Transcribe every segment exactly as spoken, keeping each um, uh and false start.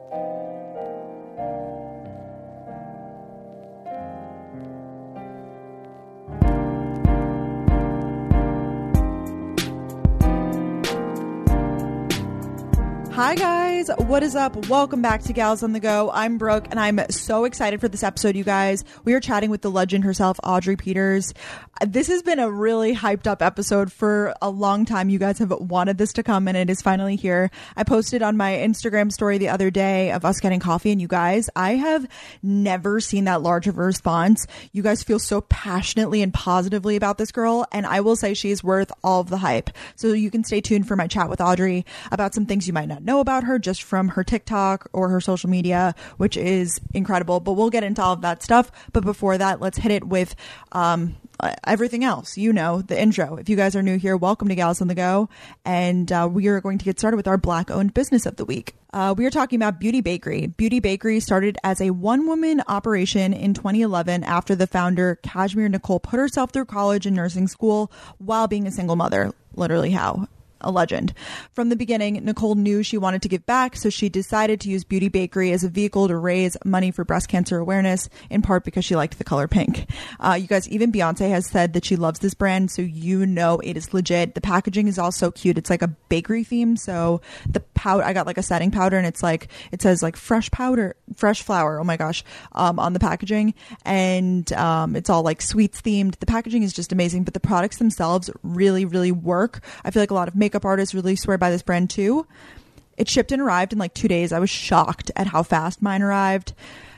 Hi guys, what is up? Welcome back to Gals on the Go. I'm Brooke and I'm so excited for this episode, you guys. We are chatting with the legend herself, Audrey Peters. This has been a really hyped up episode for a long time. You guys have wanted this to come and it is finally here. I posted on my Instagram story the other day of us getting coffee, and you guys, I have never seen that large of a response. You guys feel so passionately and positively about this girl, and I will say she is worth all of the hype. So you can stay tuned for my chat with Audrey about some things you might not know about her just from her TikTok or her social media, which is incredible, but we'll get into all of that stuff. But before that, let's hit it with um everything else, you know, the intro. If you guys are new here, welcome to Gals on the Go, and uh, we are going to get started with our Black owned business of the week. Uh, we are talking about Beauty Bakery. Beauty Bakery started as a one-woman operation in twenty eleven after the founder, Cashmere Nicole, put herself through college and nursing school while being a single mother. Literally how? A legend. From the beginning, Nicole knew she wanted to give back, so she decided to use Beauty Bakery as a vehicle to raise money for breast cancer awareness, in part because she liked the color pink. Uh, you guys, even Beyonce has said that she loves this brand, so you know it is legit. The packaging is all so cute. It's like a bakery theme, so the powder, I got like a setting powder, and it's like, it says like fresh powder, fresh flour, oh my gosh, um, on the packaging, and um, it's all like sweets themed. The packaging is just amazing, but the products themselves really, really work. I feel like a lot of makeup artists really swear by this brand too. It shipped and arrived in like two days. I was shocked at how fast mine arrived.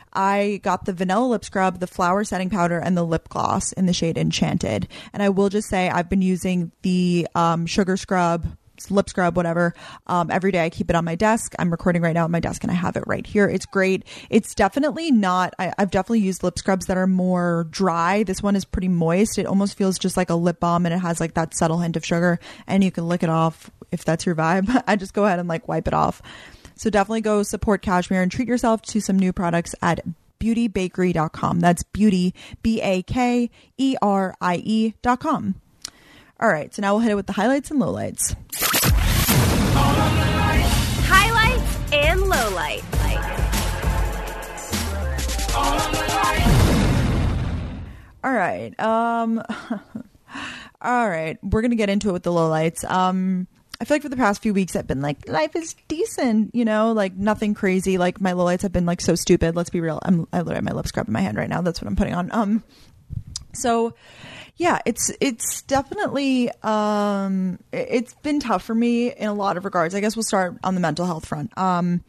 I got the vanilla lip scrub, the flower setting powder, and the lip gloss in the shade Enchanted. And I will just say I've been using the um, sugar scrub, lip scrub, whatever, um, every day. I keep it on my desk. I'm recording right now at my desk and I have it right here. It's great. It's definitely not, I, I've definitely used lip scrubs that are more dry. This one is pretty moist. It almost feels just like a lip balm, and it has like that subtle hint of sugar, and you can lick it off if that's your vibe. I just go ahead and like wipe it off. So definitely go support Cashmere and treat yourself to some new products at beauty bakery dot com. That's beauty, B A K E R I E dot com. All right, so now we'll hit it with the highlights and lowlights. Highlights and lowlights. All right. Um, all right. We're going to get into it with the lowlights. Um, I feel like for the past few weeks, I've been like, life is decent, you know, like nothing crazy. Like my lowlights have been like so stupid. Let's be real. I'm, I literally have my lip scrub in my hand right now. That's what I'm putting on. Um, so yeah, it's, it's definitely, um, it's been tough for me in a lot of regards. I guess we'll start on the mental health front. Um,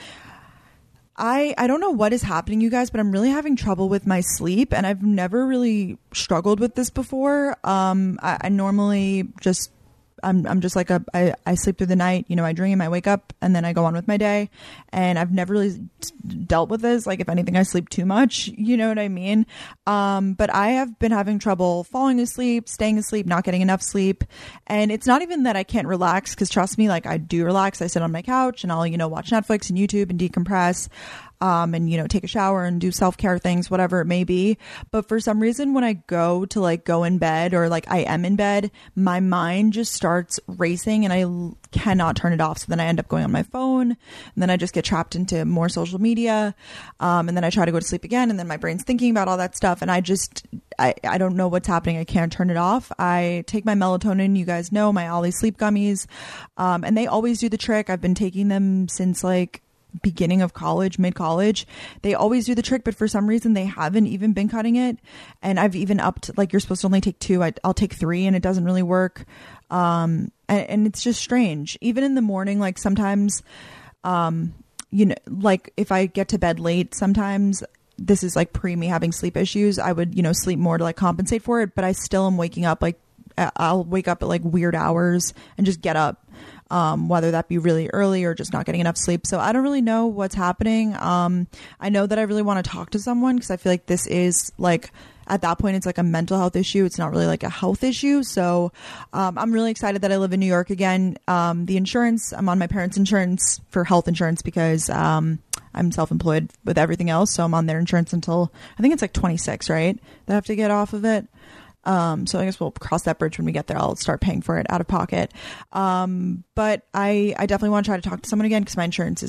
I, I don't know what is happening, you guys, but I'm really having trouble with my sleep, and I've never really struggled with this before. Um, I, I normally just, I'm, I'm just like a, I, I sleep through the night, you know, I dream, I wake up, and then I go on with my day. And I've never really dealt with this. Like, if anything, I sleep too much, you know what I mean? Um, but I have been having trouble falling asleep, staying asleep, not getting enough sleep. And it's not even that I can't relax, because trust me, like I do relax. I sit on my couch and I'll, you know, watch Netflix and YouTube and decompress. Um, and, you know, take a shower and do self-care things, whatever it may be. But for some reason, when I go to like go in bed, or like I am in bed, my mind just starts racing and I l- cannot turn it off. So then I end up going on my phone, and then I just get trapped into more social media. Um, and then I try to go to sleep again, and then my brain's thinking about all that stuff. And I just, I, I don't know what's happening. I can't turn it off. I take my melatonin, you guys know, my Ollie sleep gummies. Um, and they always do the trick. I've been taking them since like beginning of college, mid college. They always do the trick, but for some reason they haven't even been cutting it. And I've even upped, like, you're supposed to only take two. I, I'll take three, and it doesn't really work. Um, and, and it's just strange. Even in the morning, like sometimes, um, you know, like if I get to bed late, sometimes this is like pre me having sleep issues, I would, you know, sleep more to like compensate for it. But I still am waking up, like I'll wake up at like weird hours and just get up. Um, whether that be really early or just not getting enough sleep. So I don't really know what's happening. Um, I know that I really want to talk to someone, because I feel like this is like, at that point, it's like a mental health issue. It's not really like a health issue. So um, I'm really excited that I live in New York again. Um, the insurance, I'm on my parents' insurance for health insurance, because um, I'm self-employed with everything else. So I'm on their insurance until, I think it's like twenty-six, right? That I have to get off of it. Um, so I guess we'll cross that bridge when we get there. I'll start paying for it out of pocket. Um, but I, I definitely want to try to talk to someone again, because my insurance is,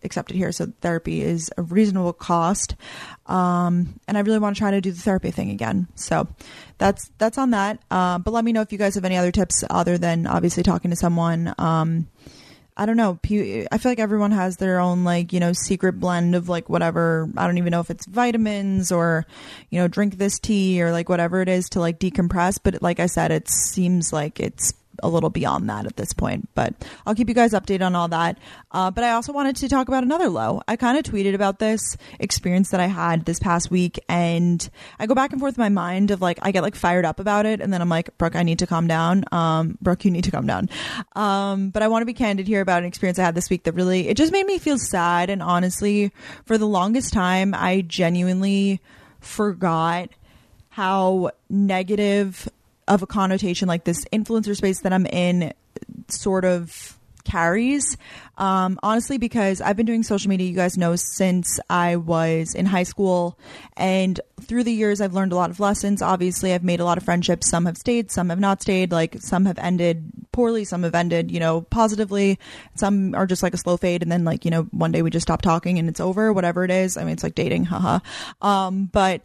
accepted here. So therapy is a reasonable cost. Um, and I really want to try to do the therapy thing again. So that's, that's on that. Uh, but let me know if you guys have any other tips other than obviously talking to someone. Um, I don't know. I feel like everyone has their own, like, you know, secret blend of like whatever. I don't even know if it's vitamins or, you know, drink this tea or like whatever it is to like decompress. But like I said, it seems like it's a little beyond that at this point, but I'll keep you guys updated on all that. Uh, but I also wanted to talk about another low. I kind of tweeted about this experience that I had this past week, and I go back and forth in my mind of like, I get like fired up about it, and then I'm like, Brooke, I need to calm down. Um, Brooke, you need to calm down. Um, but I want to be candid here about an experience I had this week that really, it just made me feel sad. And honestly, for the longest time, I genuinely forgot how negative of a connotation like this influencer space that I'm in sort of carries. Um, honestly, because I've been doing social media, you guys know, since I was in high school, and through the years, I've learned a lot of lessons. Obviously, I've made a lot of friendships. Some have stayed, some have not stayed. Like some have ended poorly, some have ended, you know, positively. Some are just like a slow fade. And then like, you know, one day we just stop talking and it's over, whatever it is. I mean, it's like dating. Haha. Um, but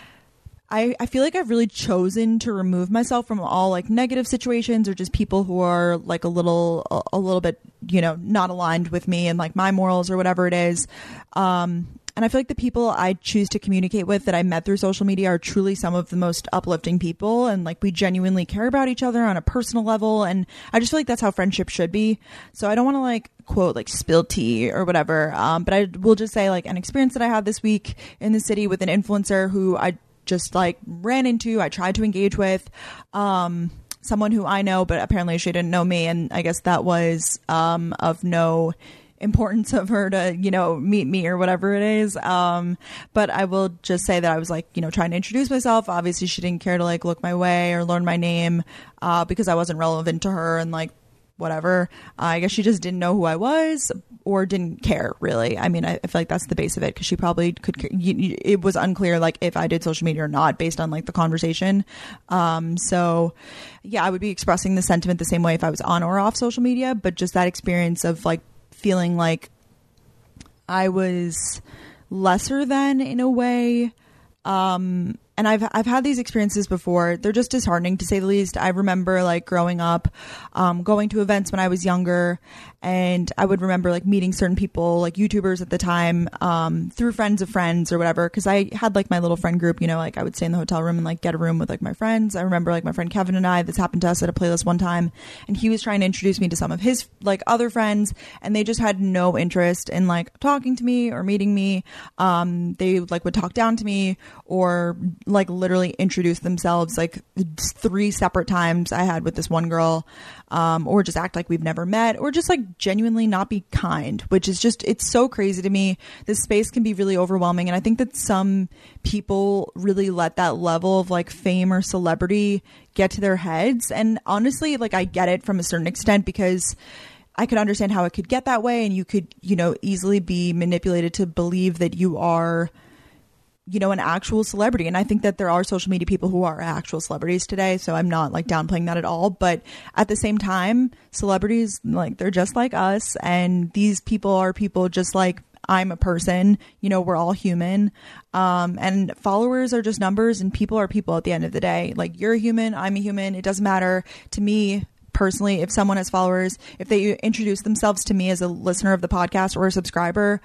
I, I feel like I've really chosen to remove myself from all like negative situations or just people who are like a little, a, a little bit, you know, not aligned with me and like my morals or whatever it is. Um, and I feel like the people I choose to communicate with that I met through social media are truly some of the most uplifting people. And like, we genuinely care about each other on a personal level. And I just feel like that's how friendship should be. So I don't want to like quote like spill tea or whatever. Um, but I will just say like an experience that I had this week in the city with an influencer who I just like ran into, I tried to engage with, um, someone who I know, but apparently she didn't know me. And I guess that was, um, of no importance of her to, you know, meet me or whatever it is. Um, but I will just say that I was like, you know, trying to introduce myself. Obviously she didn't care to like look my way or learn my name, uh, because I wasn't relevant to her and like, whatever. Uh, I guess she just didn't know who I was or didn't care really. I mean, I, I feel like that's the base of it, because she probably could, you, you, it was unclear like if I did social media or not based on like the conversation. Um, so yeah, I would be expressing the sentiment the same way if I was on or off social media, but just that experience of like feeling like I was lesser than in a way. Um, And I've, I've had these experiences before. They're just disheartening to say the least. I remember like growing up, um, going to events when I was younger, and I would remember like meeting certain people, like YouTubers at the time, um, through friends of friends or whatever. Cause I had like my little friend group, you know, like I would stay in the hotel room and like get a room with like my friends. I remember like my friend Kevin and I, this happened to us at a playlist one time, and he was trying to introduce me to some of his like other friends, and they just had no interest in like talking to me or meeting me. Um, they like would talk down to me or like literally introduce themselves like three separate times I had with this one girl, um, or just act like we've never met, or just like genuinely not be kind, which is just, it's so crazy to me. This space can be really overwhelming. And I think that some people really let that level of like fame or celebrity get to their heads. And honestly, like I get it from a certain extent, because I could understand how it could get that way. And you could, you know, easily be manipulated to believe that you are, you know, an actual celebrity. And I think that there are social media people who are actual celebrities today. So I'm not like downplaying that at all. But at the same time, celebrities, like they're just like us. And these people are people just like I'm a person, you know, we're all human. Um, and followers are just numbers, and people are people at the end of the day. Like you're a human, I'm a human. It doesn't matter to me. Personally, if someone has followers, if they introduce themselves to me as a listener of the podcast or a subscriber,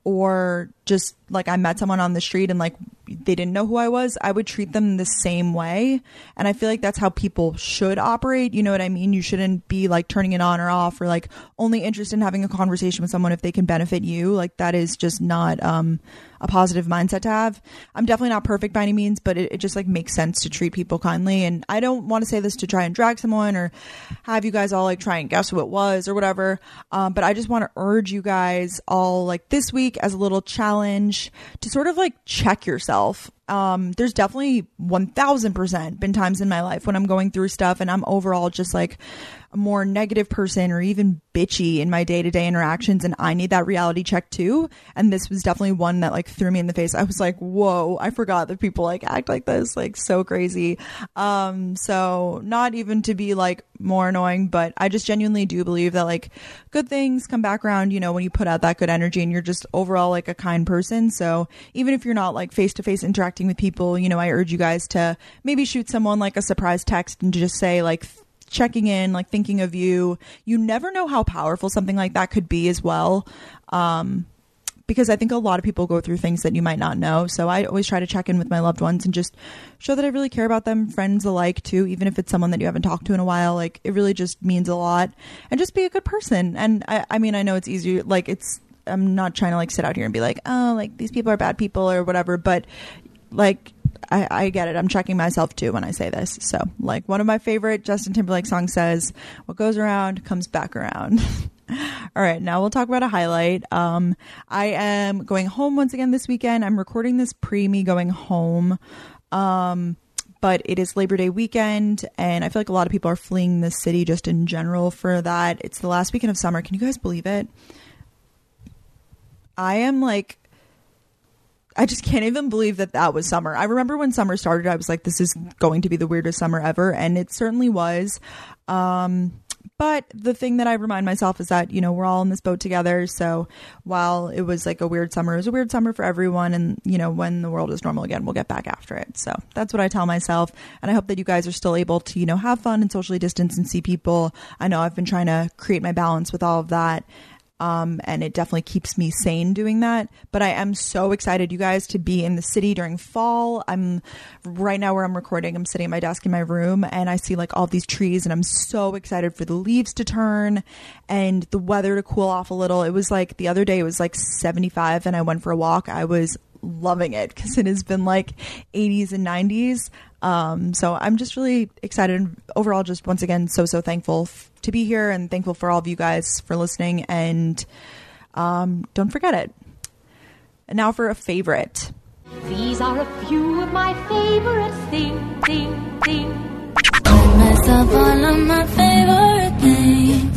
or just like I met someone on the street and like they didn't know who I was, I would treat them the same way. And I feel like that's how people should operate. You know what I mean? You shouldn't be like turning it on or off, or like only interested in having a conversation with someone if they can benefit you. Like that is just not um, a positive mindset to have. I'm definitely not perfect by any means, but it, it just like makes sense to treat people kindly. And I don't want to say this to try and drag someone or have you guys all like try and guess who it was or whatever. Um, but I just want to urge you guys all like this week as a little challenge to sort of like check yourself Um, there's definitely one thousand percent been times in my life when I'm going through stuff and I'm overall just like a more negative person or even bitchy in my day-to-day interactions, and I need that reality check too. And this was definitely one that like threw me in the face. I was like, whoa, I forgot that people like act like this, like so crazy. Um, so not even to be like more annoying, but I just genuinely do believe that like good things come back around, you know, when you put out that good energy and you're just overall like a kind person. So even if you're not like face-to-face interacting with people, you know, I urge you guys to maybe shoot someone like a surprise text and just say like checking in, like thinking of you. You never know how powerful something like that could be as well. Um, because I think a lot of people go through things that you might not know. So I always try to check in with my loved ones and just show that I really care about them, friends alike too, even if it's someone that you haven't talked to in a while. Like it really just means a lot, and just be a good person. And I, I mean, I know it's easier, like it's, I'm not trying to like sit out here and be like, oh, like these people are bad people or whatever, but like I, I get it. I'm checking myself too when I say this. So like one of my favorite Justin Timberlake songs says, what goes around comes back around. All right, now we'll talk about a highlight. Um, I am going home once again this weekend. I'm recording this pre me going home. Um, but it is Labor Day weekend, and I feel like a lot of people are fleeing the city just in general for that. It's the last weekend of summer. Can you guys believe it? I am like, I just can't even believe that that was summer. I remember when summer started, I was like, this is going to be the weirdest summer ever. And it certainly was. Um, but the thing that I remind myself is that, you know, we're all in this boat together. So while it was like a weird summer, it was a weird summer for everyone. And, you know, when the world is normal again, we'll get back after it. So that's what I tell myself. And I hope that you guys are still able to, you know, have fun and socially distance and see people. I know I've been trying to create my balance with all of that. Um, and it definitely keeps me sane doing that. But I am so excited, you guys, to be in the city during fall. I'm right now where I'm recording, I'm sitting at my desk in my room and I see like all these trees, and I'm so excited for the leaves to turn and the weather to cool off a little. It was like the other day, it was like seventy-five and I went for a walk. I was loving it because it has been like eighties and nineties. Um, so I'm just really excited, and overall just once again so so thankful f- to be here, and thankful for all of you guys for listening, and um, don't forget it. And now for a favorite. These are a few of my favorite things, thing, thing. Don't mess up all of my favorite things.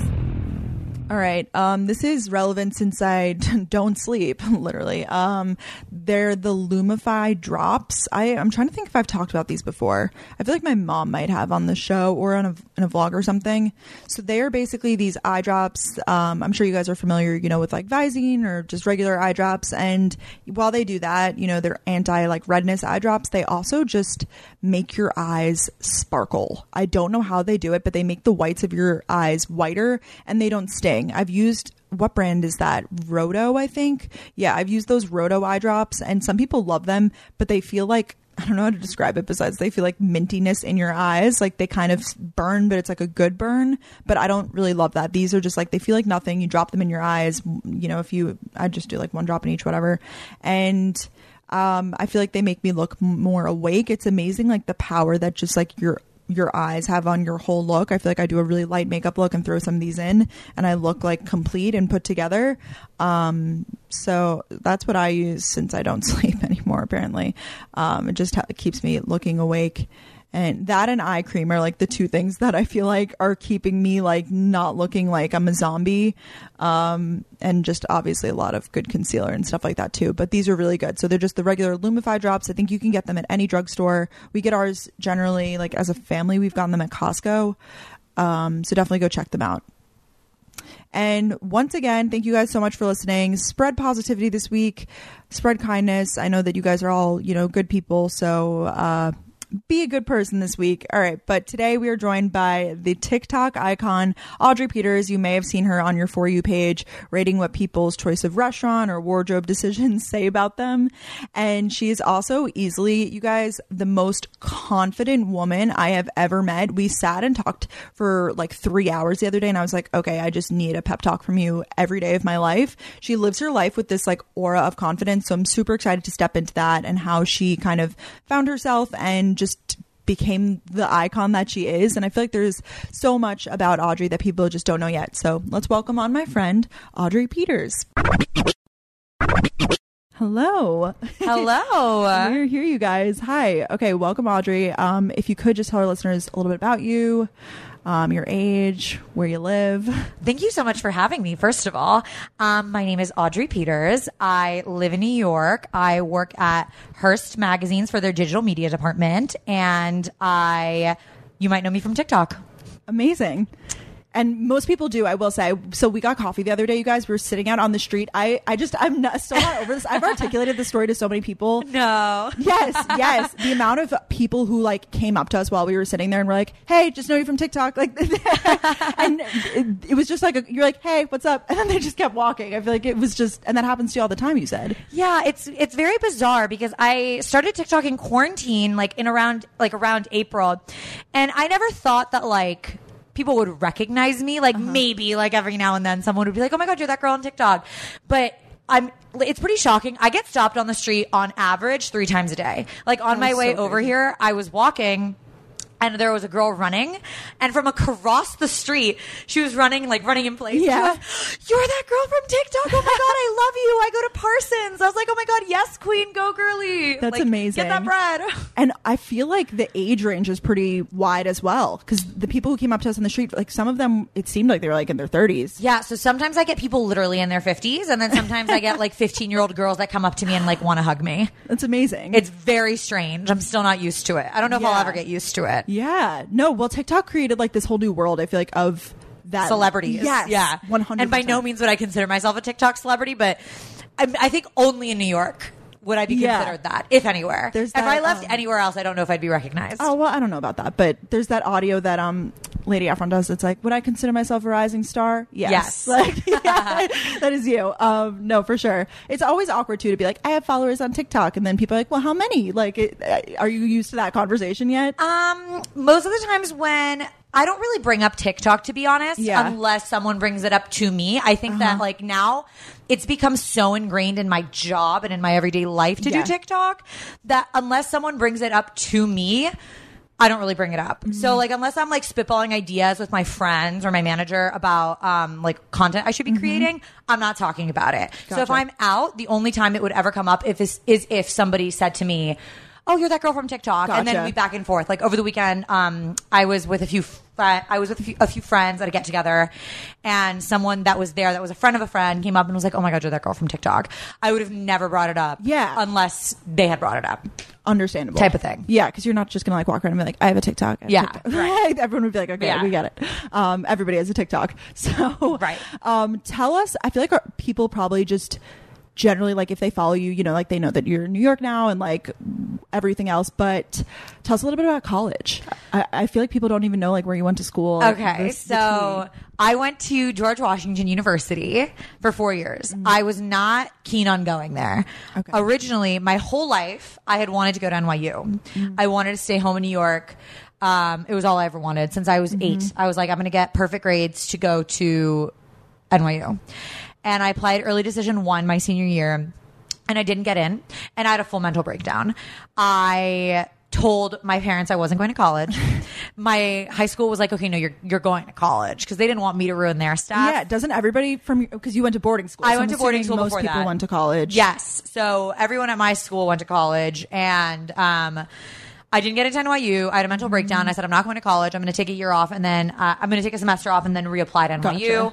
All right. Um, this is relevant since I don't sleep, literally. Um, they're the Lumify drops. I, I'm trying to think if I've talked about these before. I feel like my mom might have on the show or on a, in a vlog or something. So they are basically these eye drops. Um, I'm sure you guys are familiar, you know, with like Visine or just regular eye drops. And while they do that, you know, they're anti like redness eye drops. They also just make your eyes sparkle. I don't know how they do it, but they make the whites of your eyes whiter and they don't sting. I've used, what brand is that? Roto, I think. Yeah, I've used those Roto eye drops, and some people love them, but they feel like, I don't know how to describe it besides they feel like mintiness in your eyes. Like they kind of burn, but it's like a good burn. But I don't really love that. These are just like, they feel like nothing. You drop them in your eyes. You know, if you, I just do like one drop in each, whatever. And um, I feel like they make me look more awake. It's amazing, like the power that just like your your eyes have on your whole look. I feel like I do a really light makeup look and throw some of these in and I look like complete and put together. Um, so that's what I use since I don't sleep anymore, apparently. Um, it just ha- keeps me looking awake. And that and eye cream are like the two things that I feel like are keeping me like not looking like I'm a zombie. Um, and just obviously a lot of good concealer and stuff like that too. But these are really good. So they're just the regular Lumify drops. I think you can get them at any drugstore. We get ours generally like as a family. We've gotten them at Costco. Um, so definitely go check them out. And once again, thank you guys so much for listening. Spread positivity this week. Spread kindness. I know that you guys are all, you know, good people. So, uh, be a good person this week. All right. But today we are joined by the TikTok icon, Audrey Peters. You may have seen her on your For You page, rating what people's choice of restaurant or wardrobe decisions say about them. And she is also easily, you guys, the most confident woman I have ever met. We sat and talked for like three hours the other day. And I was like, okay, I just need a pep talk from you every day of my life. She lives her life with this like aura of confidence. So I'm super excited to step into that and how she kind of found herself and just became the icon that she is. And I feel like there's so much about Audrey that people just don't know yet. So let's welcome on my friend, Audrey Peters. Hello. Hello. We're here, you guys. Hi. Okay, welcome, Audrey. Um, if you could just tell our listeners a little bit about you, um, your age, where you live. Thank you so much for having me. First of all, um, my name is Audrey Peters. I live in New York. I work at Hearst Magazines for their digital media department, and I, you might know me from TikTok. Amazing. And most people do, I will say. So we got coffee the other day, you guys. We were sitting out on the street. I, I just, I'm not, still not over this. I've articulated this story to so many people. No. Yes, yes. The amount of people who like came up to us while we were sitting there and were like, "Hey, just know you from TikTok." Like, and it, it was just like, a, you're like, "Hey, what's up?" And then they just kept walking. I feel like it was just, and that happens to you all the time, you said. Yeah, it's it's very bizarre because I started TikTok in quarantine, like in around like around April, and I never thought that like people would recognize me. Like uh-huh. maybe like every now and then someone would be like, "Oh my God, you're that girl on TikTok," but I'm. It's pretty shocking. I get stopped on the street on average three times a day. Like on my way so over here, I was walking. And there was a girl running, and from across the street, she was running, like running in place. Yeah. She goes, "You're that girl from TikTok. Oh my God, I love you. I go to Parsons." I was like, "Oh my God, yes, queen, go girly." That's like, amazing. Get that bread. And I feel like the age range is pretty wide as well, because the people who came up to us on the street, like some of them, it seemed like they were like in their thirties. Yeah. So sometimes I get people literally in their fifties, and then sometimes I get like fifteen year old girls that come up to me and like want to hug me. That's amazing. It's very strange. I'm still not used to it. I don't know if Yeah. I'll ever get used to it. Yeah. No, well, TikTok created like this whole new world, I feel like, of that. Celebrities. Yes. Yeah. one hundred percent. And by no means would I consider myself a TikTok celebrity, but I, I think only in New York would I be Yeah. considered that, if anywhere. There's if that, I left um, anywhere else, I don't know if I'd be recognized. Oh, well, I don't know about that, but there's that audio that um Lady Efron does. It's like, would I consider myself a rising star? Yes. Yes. Like, yeah, that is you. Um, no, for sure. It's always awkward too to be like, I have followers on TikTok, and then people are like, well, how many? Like, it, are you used to that conversation yet? Um, most of the times when I don't really bring up TikTok, to be honest, Yeah. unless someone brings it up to me. I think that like now it's become so ingrained in my job and in my everyday life to Yeah. do TikTok that unless someone brings it up to me, I don't really bring it up. Mm-hmm. So like unless I'm like spitballing ideas with my friends or my manager about um like content I should be Mm-hmm. creating, I'm not talking about it. So if Gotcha. I'm out, the only time it would ever come up if is, is if somebody said to me, "Oh, you're that girl from TikTok," and then Gotcha. we back and forth. Like over the weekend, um, I was with a few. Fr- I was with a few, a few friends at a get together, and someone that was there, that was a friend of a friend, came up and was like, "Oh my God, you're that girl from TikTok." I would have never brought it up, Yeah. unless they had brought it up. Understandable. Type of thing. Yeah, because you're not just going to like walk around and be like, I have a TikTok. I have a Yeah, TikTok. right. Everyone would be like, okay, Yeah. we get it. Um, everybody has a TikTok. So, Right. Um, tell us, I feel like our, people probably just generally, like if they follow you, you know, like they know that you're in New York now and like everything else, but tell us a little bit about college. I, I feel like people don't even know like where you went to school. Okay, The- the so tea. I went to George Washington University for four years. Mm-hmm. I was not keen on going there. Okay. Originally, my whole life, I had wanted to go to N Y U. Mm-hmm. I wanted to stay home in New York. Um, it was all I ever wanted since I was Mm-hmm. eight. I was like, I'm going to get perfect grades to go to N Y U. And I applied early decision one my senior year, and I didn't get in, and I had a full mental breakdown. I told my parents I wasn't going to college. My high school was like, okay, no, you're you're going to college, because they didn't want me to ruin their stuff. Yeah, doesn't everybody from, because you went to boarding school. I so went I'm to boarding assuming school most before people that. went to college. Yes. So everyone at my school went to college, and um, I didn't get into N Y U. I had a mental breakdown. I said, I'm not going to college. I'm going to take a year off, and then uh, I'm going to take a semester off and then reapply to N Y U. Gotcha.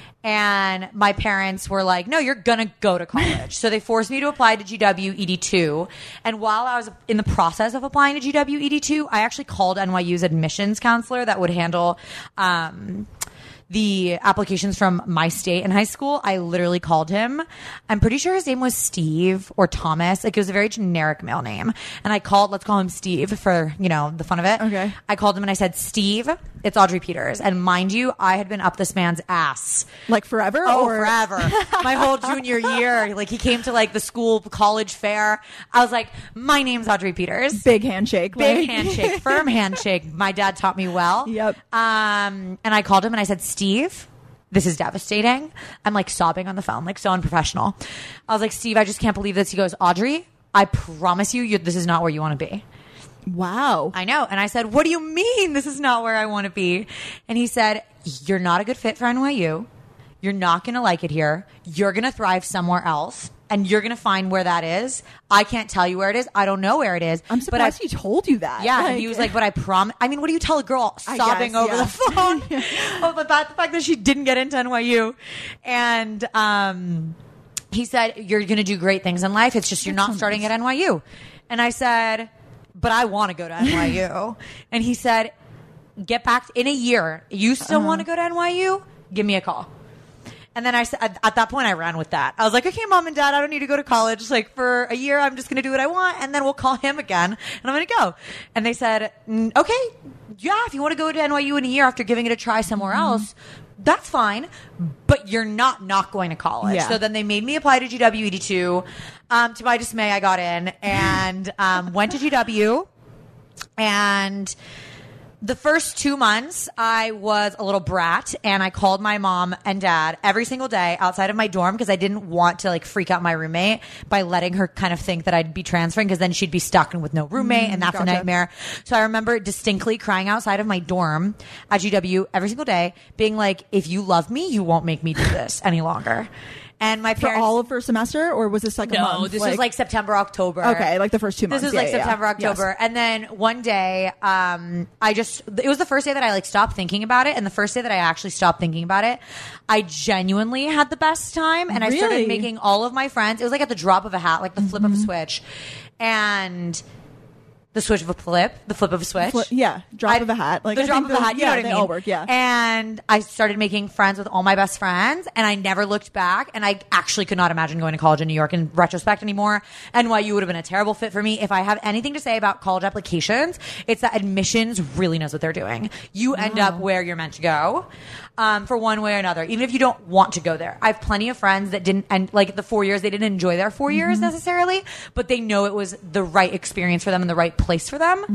And my parents were like, no, you're going to go to college. So they forced me to apply to G W E D two. And while I was in the process of applying to G W E D two, I actually called N Y U's admissions counselor that would handle um, the applications from my state in high school. I literally called him. I'm pretty sure his name was Steve or Thomas. Like, it was a very generic male name. And I called, let's call him Steve for, you know, the fun of it. Okay. I called him and I said, Steve, it's Audrey Peters. And mind you, I had been up this man's ass. Like forever? Oh, or forever. My whole junior year. Like, he came to like the school college fair. I was like, my name's Audrey Peters. Big handshake. Big like- handshake, firm handshake. My dad taught me well. Yep. Um, and I called him and I said, Steve, this is devastating. I'm like sobbing on the phone, like so unprofessional. I was like, Steve, I just can't believe this. He goes, Audrey, I promise you, you this is not where you want to be. Wow. I know. And I said, what do you mean this is not where I want to be? And he said, you're not a good fit for N Y U. You're not going to like it here. You're going to thrive somewhere else. and you're going to find where that is. I can't tell you where it is. I don't know where it is. I'm but I, surprised he told you that. Yeah, Like- and he was like, but I promise. I mean, what do you tell a girl I sobbing guess, over yeah. the phone? Oh, but about the fact that she didn't get into N Y U. And um, he said, you're going to do great things in life. It's just you're That's not so starting nice. at N Y U. And I said, but I want to go to N Y U. And he said, get back in a year. You still Uh-huh. want to go to N Y U? Give me a call. And then I said, at, at that point, I ran with that. I was like, okay, mom and dad, I don't need to go to college. Like for a year, I'm just going to do what I want. And then we'll call him again and I'm going to go. And they said, mm, okay, yeah, if you want to go to N Y U in a year after giving it a try somewhere Mm-hmm. else, that's fine. But you're not not going to college. Yeah. So then they made me apply to G W E D two. Um, to my dismay, I got in and um, went to G W. And the first two months, I was a little brat, and I called my mom and dad every single day outside of my dorm because I didn't want to like freak out my roommate by letting her kind of think that I'd be transferring because then she'd be stuck with no roommate, and that's gotcha. a nightmare. So I remember distinctly crying outside of my dorm at G W every single day, being like, "If you love me, you won't make me do this any longer." And my For parents. all of first semester, or was this like a no, month? this was like September, October. Okay, like the first two months. This is Yeah, like yeah, yeah. September, October. Yes. And then one day, um, I just, it was the first day that I like stopped thinking about it. And the first day that I actually stopped thinking about it, I genuinely had the best time. And I started Really? making all of my friends. It was like at the drop of a hat, like the flip of a switch. And the switch of a flip, the flip of a switch. Fli- yeah, drop I- of a hat. Like the I drop think of a those- hat. You yeah, know what I they mean? all work. Yeah. And I started making friends with all my best friends, and I never looked back. And I actually could not imagine going to college in New York in retrospect anymore. N Y U would have been a terrible fit for me. If I have anything to say about college applications, it's that admissions really knows what they're doing. You end up where you're meant to go, um, for one way or another, even if you don't want to go there. I have plenty of friends that didn't, and like the four years, they didn't enjoy their four years necessarily, but they know it was the right experience for them and the right place for them.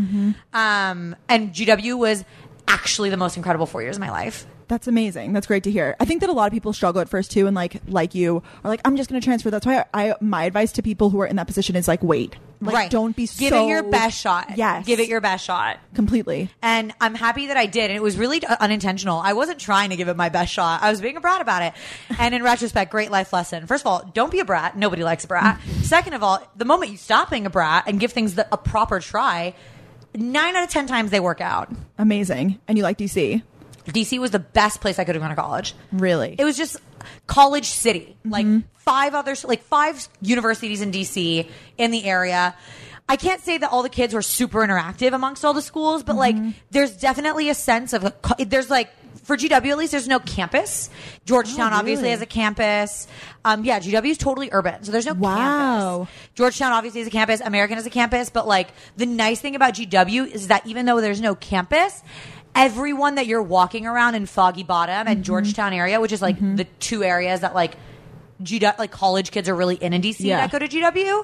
Um, and G W was actually the most incredible four years of my life. That's amazing. That's great to hear. I think that a lot of people struggle at first too, and like like you are like, I'm just going to transfer. That's why I, I my advice to people who are in that position is like, wait, like, right. Don't be Give so it your best shot. Yes, Give it your best shot. completely. And I'm happy that I did. And it was really unintentional. I wasn't trying to give it my best shot. I was being a brat about it. And in retrospect, great life lesson. First of all, don't be a brat. Nobody likes a brat. Second of all, the moment you stop being a brat and give things the, a proper try, nine out of ten times they work out. Amazing. And you like D C? D C was the best place I could have gone to college. Really? It was just college city. Like five others, like five universities in D C in the area. I can't say that all the kids were super interactive amongst all the schools, but like there's definitely a sense of, a, co- there's like, for G W at least, there's no campus. Georgetown Oh, obviously really? has a campus. Um, yeah, G W is totally urban, so there's no Wow. campus. Georgetown obviously has a campus. American has a campus, but like the nice thing about G W is that even though there's no campus, everyone that you're walking around in Foggy Bottom and Georgetown area, which is like the two areas that like G W, like college kids are really in in D C Yeah. that go to G W.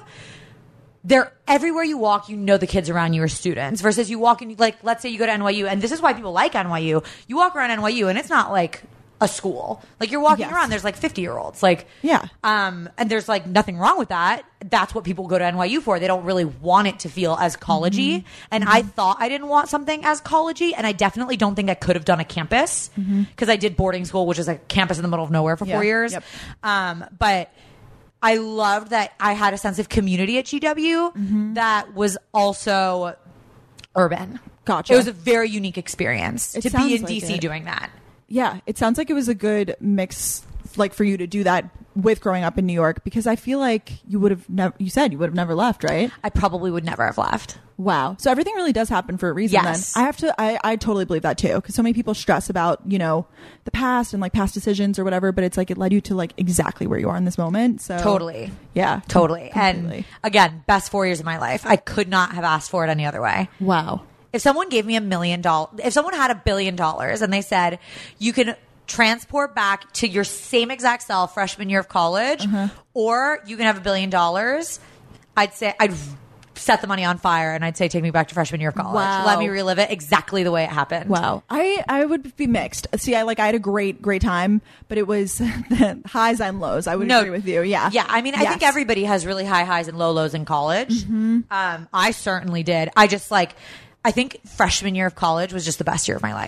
They're everywhere you walk, you know the kids around you are students. Versus you walk in, like, let's say you go to N Y U, and this is why people like N Y U. You walk around N Y U, and it's not like a school. Like you're walking Yes. around, there's like fifty year olds. Like, Yeah. um, and there's like nothing wrong with that. That's what people go to N Y U for. They don't really want it to feel as collegey. Mm-hmm. And I thought I didn't want something as collegey, and I definitely don't think I could have done a campus because I did boarding school, which is a campus in the middle of nowhere for Mm-hmm. Yeah. four years. Yep. Um, but I loved that I had a sense of community at G W that was also urban. Gotcha. It was a very unique experience It to sounds be in like D C it. doing that. Yeah, it sounds like it was a good mix, like for you to do that with growing up in New York, because I feel like you would have never. You said you would have never left, right? I probably would never have left. Wow. So everything really does happen for a reason. Yes. Then I have to. I, I totally believe that too, because so many people stress about you know the past and like past decisions or whatever, but it's like it led you to like exactly where you are in this moment. So Totally. yeah, Totally. completely. And again, best four years of my life. I could not have asked for it any other way. Wow. If someone gave me a million dollars, if someone had a billion dollars and they said, you can transport back to your same exact self freshman year of college, Uh-huh. or you can have a billion dollars, I'd say, I'd set the money on fire and I'd say, take me back to freshman year of college. Wow. Let me relive it exactly the way it happened. Wow. I, I would be mixed. See, I like I had a great, great time, but it was the highs and lows. I would No. agree with you. Yeah. Yeah. I mean, I Yes. think everybody has really high highs and low lows in college. Mm-hmm. Um, I certainly did. I just like, I think freshman year of college was just the best year of my life.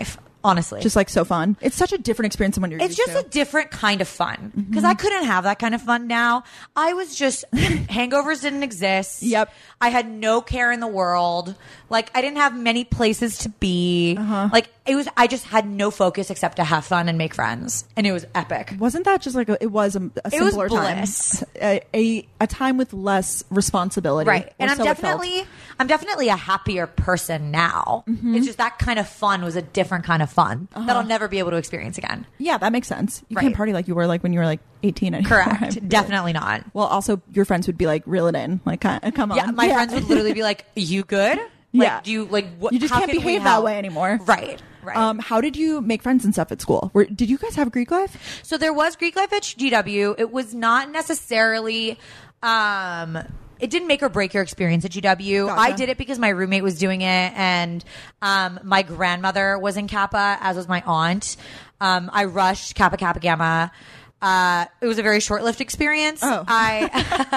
honestly. Just like so fun. It's such a different experience than when you're It's used just to. a different kind of fun because I couldn't have that kind of fun now. I was just hangovers didn't exist. Yep. I had no care in the world. Like I didn't have many places to be. Uh-huh. Like it was, I just had no focus except to have fun and make friends, and it was epic. Wasn't that just like a, it was a, a It was simpler bliss. time, a, a a time with less responsibility, Right. Or And I'm so it felt. definitely I'm definitely a happier person now. Mm-hmm. It's just that kind of fun was a different kind of fun that I'll never be able to experience again. Yeah, that makes sense. You Right. can't party like you were like when you were like eighteen anymore. Correct. Definitely not. Well, also your friends would be like, reel it in, like, uh, come on. Yeah, my friends would literally be like, "You good? Like, Yeah. do you like what? You just how can't can we behave that help?" way anymore. Right. Right. Um, how did you make friends and stuff at school? Were, did you guys have Greek life? So there was Greek life at G W. It was not necessarily. Um, it didn't make or break your experience at G W. Gotcha. I did it because my roommate was doing it, and um, my grandmother was in Kappa, as was my aunt. Um, I rushed Kappa Kappa Gamma. Uh, it was a very short-lived experience. Oh. I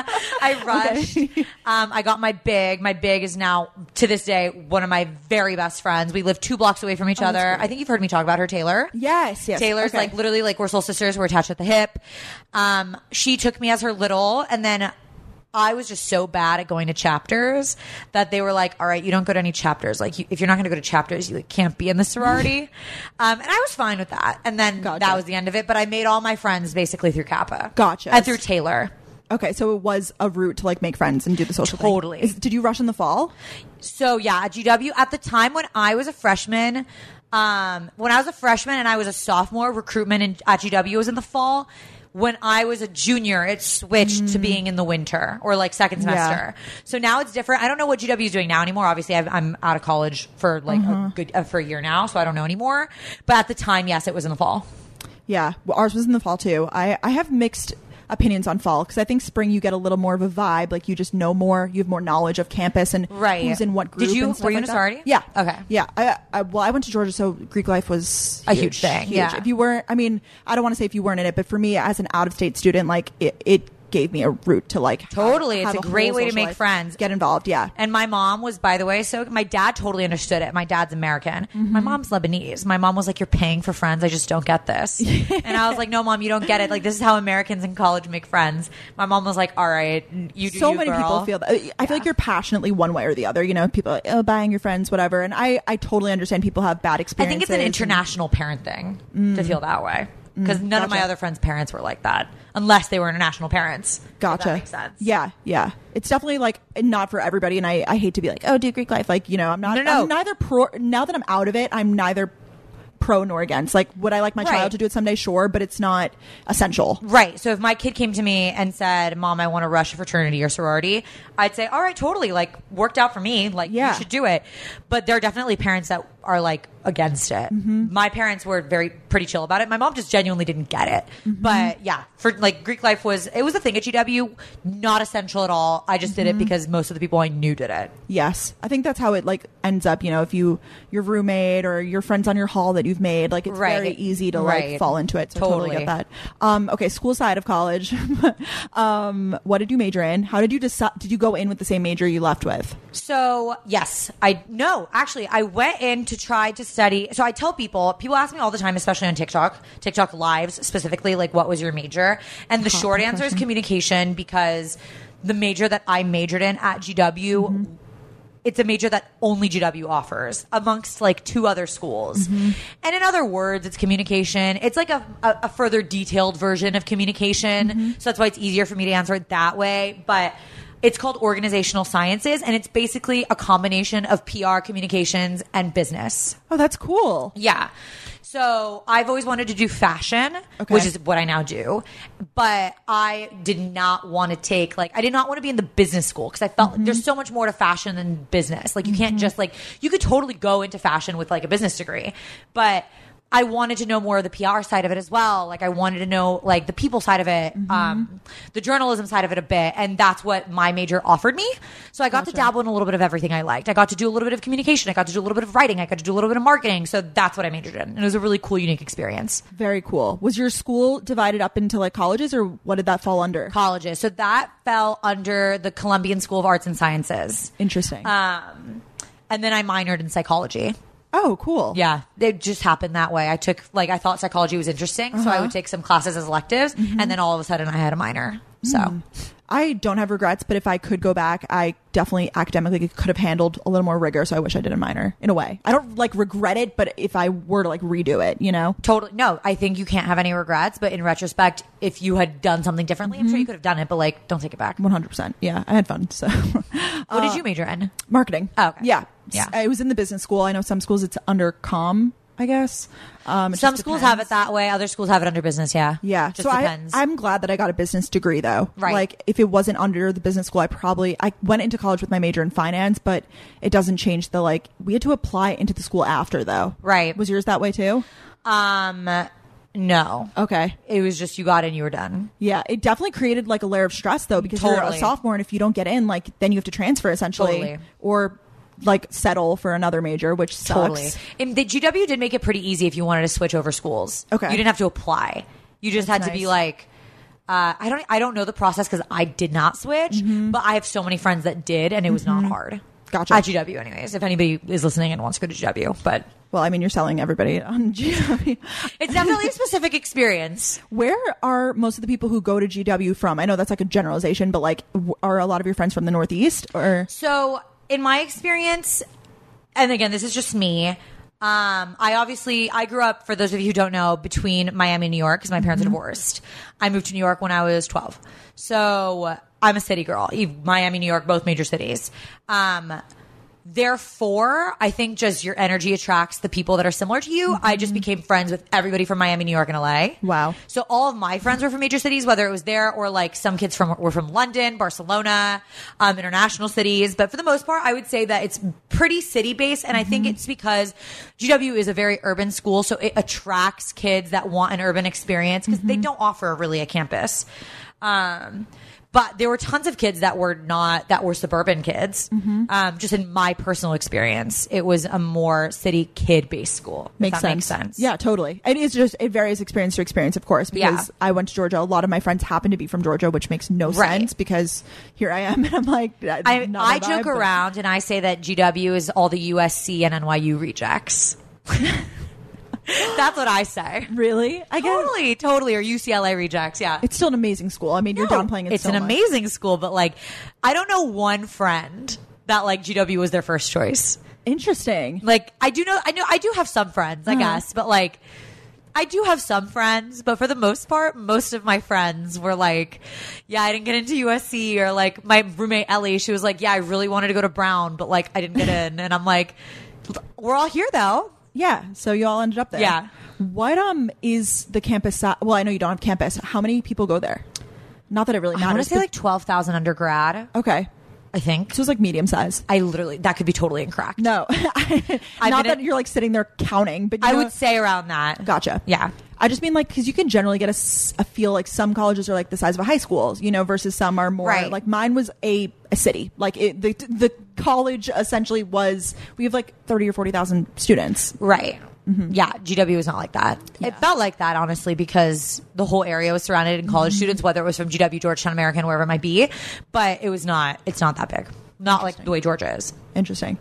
I rushed. um, I got my big. My big is now, to this day, one of my very best friends. We live two blocks away from each other. great. I think you've heard me talk about her, Taylor. Yes, yes. Taylor's Okay. like literally like we're soul sisters. We're attached at the hip. Um, she took me as her little, and then I was just so bad at going to chapters that they were like, "All right, you don't go to any chapters. Like, you, if you're not going to go to chapters, you like, can't be in the sorority." um, and I was fine with that. And then Gotcha. that was the end of it. But I made all my friends basically through Kappa. Gotcha. And through Taylor. Okay, so it was a route to like make friends and do the social thing. Totally. Is- did you rush in the fall? So yeah, at G W at the time when I was a freshman, um, when I was a freshman and I was a sophomore, recruitment in, at G W was in the fall. When I was a junior, it switched to being in the winter or like second Yeah. semester. So now it's different. I don't know what G W is doing now anymore. Obviously, I've, I'm out of college for like a good uh, for a year now, so I don't know anymore. But at the time, yes, it was in the fall. Yeah, well, ours was in the fall too. I, I have mixed opinions on fall because I think spring you get a little more of a vibe, like you just know more, you have more knowledge of campus and Right. who's in what Did group. you- and stuff were you in like a that. sorority? Yeah. Okay. Yeah. I, I, well, I went to Georgia, so Greek life was A huge thing, yeah. If you weren't, I mean, I don't want to say if you weren't in it, but for me as an out of state student, like it, it gave me a route to like have- Totally. It's have a whole great way to social make life, friends. get involved. Yeah. And my mom was, by the way, so my dad totally understood it. My dad's American. Mm-hmm. My mom's Lebanese. My mom was like, "You're paying for friends. I just don't get this." And I was like, "No, mom, you don't get it. Like, this is how Americans in college make friends." My mom was like, "All right, you do so you, many girl." people feel that. I feel like you're passionately one way or the other. You know, people are like, oh, buying your friends, whatever. And I, I totally understand people have bad I experiences. think it's an and- international parent thing to feel that way. Because none of my gotcha. other friends' parents were like that, unless they were international parents. If Gotcha. that makes sense. Yeah, yeah. It's definitely like not for everybody, and I, I hate to be like, oh, do Greek life. Like, you know, I'm not. No, no. I'm neither pro. Now that I'm out of it, I'm neither pro nor against. Like, would I like my Right. child to do it someday? Sure, but it's not essential. Right. So if my kid came to me and said, "Mom, I want to rush a fraternity or sorority," I'd say, "All right, totally. Like, worked out for me. Like, Yeah. you should do it." But there are definitely parents that are like against it. Mm-hmm. My parents were very pretty chill about it. My mom just genuinely didn't get it. Mm-hmm. But yeah, for like Greek life was it was a thing at G W, not essential at all. I just did Mm-hmm. it because most of the people I knew did it. Yes, I think that's how it like ends up. You know, if you your roommate or your friends on your hall that you've made, like it's Right. very easy to Right. like fall into it. So I totally Totally. get that. Um, okay, school side of college. um, what did you major in? How did you decide? Did you go in with the same major you left with? So yes, I no, actually I went in to try to study. So I tell people, people ask me all the time, especially on TikTok, TikTok lives specifically, like what was your major? And the short answer is communication because the major that I majored in at G W, it's a major that only G W offers amongst like two other schools. And in other words, it's communication. It's like a, a, a further detailed version of communication. So that's why it's easier for me to answer it that way. But it's called organizational sciences, and it's basically a combination of P R, communications, and business. Oh, that's cool. Yeah. So I've always wanted to do fashion, Okay. which is what I now do. But I did not want to take, like, I did not want to be in the business school because I felt like there's so much more to fashion than business. Like, you can't just, like, you could totally go into fashion with, like, a business degree. But I wanted to know more of the P R side of it as well. Like, I wanted to know, like, the people side of it, um, the journalism side of it a bit. And that's what my major offered me. So I got to dabble in a little bit of everything I liked. I got to do a little bit of communication. I got to do a little bit of writing. I got to do a little bit of marketing. So that's what I majored in. And it was a really cool, unique experience. Very cool. Was your school divided up into like colleges, or what did that fall under? Colleges. So that fell under the Columbian School of Arts and Sciences. Interesting. Um, and then I minored in psychology. Oh, cool. Yeah, it just happened that way. I took, like, I thought psychology was interesting, uh-huh. so I would take some classes as electives, mm-hmm. and then all of a sudden I had a minor. So mm. I don't have regrets, but if I could go back, I definitely academically could have handled a little more rigor, so I wish I did a minor, in a way. I don't, like, regret it, but if I were to, like, redo it, you know? Totally. No, I think you can't have any regrets, but in retrospect, if you had done something differently, mm-hmm. I'm sure you could have done it, but, like, don't take it back. one hundred percent. Yeah, I had fun, so. What uh, did you major in? Marketing. Oh, okay. Yeah. Yeah. I was in the business school. I know some schools it's under comm, I guess. Um, some schools have it that way. Other schools have it under business. Yeah. Yeah. Just so depends. I, I'm glad that I got a business degree, though. Right. Like, if it wasn't under the business school, I probably, I went into college with my major in finance, but it doesn't change the, like, we had to apply into the school after, though. Right. Was yours that way, too? Um, no. Okay. It was just you got in, you were done. Yeah. It definitely created, like, a layer of stress, though, because Totally. you're a sophomore, and if you don't get in, like, then you have to transfer, essentially. Totally. Or, like, settle for another major, which sucks. Totally. And the G W did make it pretty easy if you wanted to switch over schools. Okay. You didn't have to apply. You just That's had to nice. be like, uh, I don't, I don't know the process because I did not switch, Mm-hmm. but I have so many friends that did, and it was not hard. Gotcha. At G W, anyways. If anybody is listening and wants to go to G W, but Well, I mean, you're selling everybody on G W. it's definitely a specific experience. Where are most of the people who go to G W from? I know that's like a generalization, but like, w- are a lot of your friends from the Northeast or? So, in my experience, and again, this is just me. Um, I obviously, I grew up, for those of you who don't know, between Miami and New York because my parents Mm-hmm. are divorced. I moved to New York when I was twelve. So I'm a city girl. Miami, New York, both major cities. Um, Therefore, I think just your energy attracts the people that are similar to you. Mm-hmm. I just became friends with everybody from Miami, New York, and L A. Wow. So all of my friends were from major cities, whether it was there or like some kids from were from London, Barcelona, um, international cities. But for the most part, I would say that it's pretty city based. And I think it's because G W is a very urban school. So it attracts kids that want an urban experience because they don't offer really a campus. Um, But there were tons of kids that were not, that were suburban kids. Mm-hmm. Um, just in my personal experience, it was a more city kid based school. If Makes that sense. makes sense. Yeah, totally. It is just, it varies experience to experience, of course, because Yeah. I went to Georgia. A lot of my friends happen to be from Georgia, which makes no Right. sense because here I am and I'm like, that's I, not I my joke vibe, but- around and I say that G W is all the U S C and N Y U rejects. That's what I say. Really? I guess Totally, totally. Or U C L A rejects, yeah. it's still an amazing school. I mean, you're No, downplaying it It's so an much. amazing school, but like, I don't know one friend that like G W was their first choice. Interesting. Like, I do know, I know, I do have some friends, I Uh-huh. guess, but like, I do have some friends, but for the most part, most of my friends were like, yeah, I didn't get into U S C, or like my roommate Ellie, she was like, yeah, I really wanted to go to Brown, but like, I didn't get in. And I'm like, we're all here though. Yeah. So you all ended up there. Yeah. What um is the campus? Si- well, I know you don't have campus. How many people go there? Not that it really I want to matters. say but- like twelve thousand undergrad, okay. I think. So it's like medium size. I literally, that could be totally incorrect. No, I'm not gonna- that you're like sitting there counting, but you I know- would say around that. Gotcha. Yeah. I just mean like because you can generally get a, s- a feel like some colleges are like the size of a high school, you know, versus some are more Right. like mine was a, a city. Like it, the the college essentially was we have like thirty or forty thousand students. Right. Yeah, G W was not like that. Yeah. It felt like that, honestly, because the whole area was surrounded in college students, whether it was from G W, Georgetown American, wherever it might be. But it was not, it's not that big. Not like the way Georgia is. Interesting.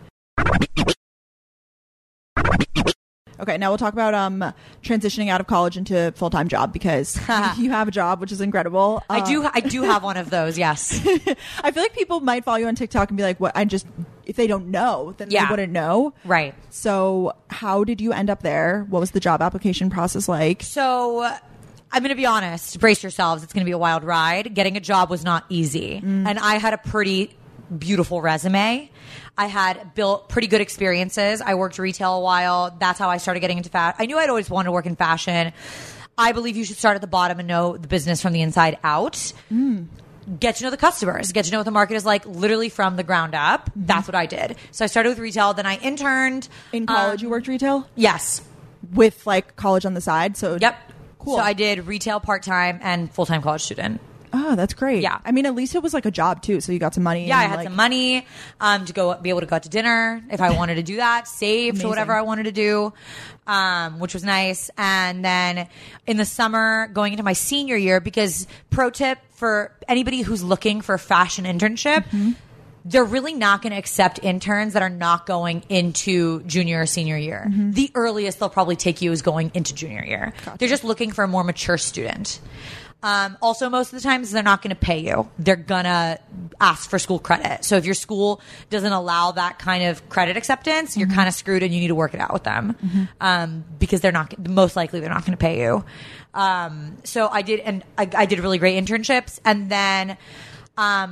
Okay, now we'll talk about um transitioning out of college into full time job because you have a job, which is incredible. I Uh, do I do have one of those, yes. I feel like people might follow you on TikTok and be like, "What?" I just if they don't know, then Yeah. they wouldn't know. Right. So, how did you end up there? What was the job application process like? So I'm going to be honest. Brace yourselves. It's going to be a wild ride. Getting a job was not easy. And I had a pretty beautiful resume. I had built pretty good experiences. I worked retail a while. That's how I started getting into fashion. I knew I'd always wanted to work in fashion. I believe you should start at the bottom and know the business from the inside out. Get to know the customers, get to know what the market is like literally from the ground up. That's what I did. So I started with retail. Then I interned. In college, Um, you worked retail Yes. with like college on the side. So, Yep. Cool. So I did retail part-time and full-time college student. Oh, that's great. Yeah. I mean, at least it was like a job too. So you got some money. Yeah, I and, had like- some money um, to go be able to go out to dinner if I wanted to do that, save Amazing. for whatever I wanted to do, um, which was nice. And then in the summer, going into my senior year, because pro tip for anybody who's looking for a fashion internship, they're really not going to accept interns that are not going into junior or senior year. Mm-hmm. The earliest they'll probably take you is going into junior year. Gotcha. They're just looking for a more mature student. Um, also, most of the times they're not going to pay you. They're going to ask for school credit. So if your school doesn't allow that kind of credit acceptance, mm-hmm. you're kind of screwed and you need to work it out with them. Mm-hmm. Um, because they're not, most likely they're not going to pay you. Um, so I did, and I, I did really great internships. And then, um,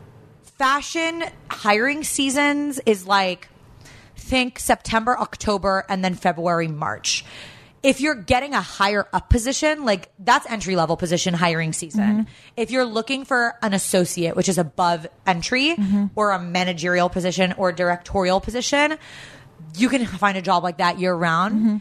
fashion hiring seasons is like, think September, October, and then February, March. If you're getting a higher up position, like that's entry level position hiring season. Mm-hmm. If you're looking for an associate, which is above entry, mm-hmm. or a managerial position or directorial position, you can find a job like that year round. Mm-hmm.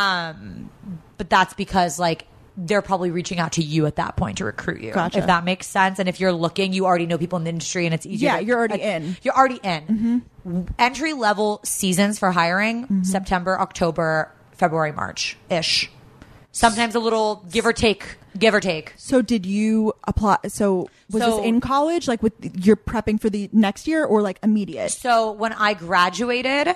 Um, but that's because like they're probably reaching out to you at that point to recruit you. Gotcha. If that makes sense. And if you're looking, you already know people in the industry and it's easier. Yeah, to, you're already uh, in. You're already in. Mm-hmm. Entry level seasons for hiring, mm-hmm. September, October, February, March-ish. Sometimes a little give or take, give or take. So did you apply? So was So- this in college? Like with you're prepping for the next year or like immediate? So when I graduated,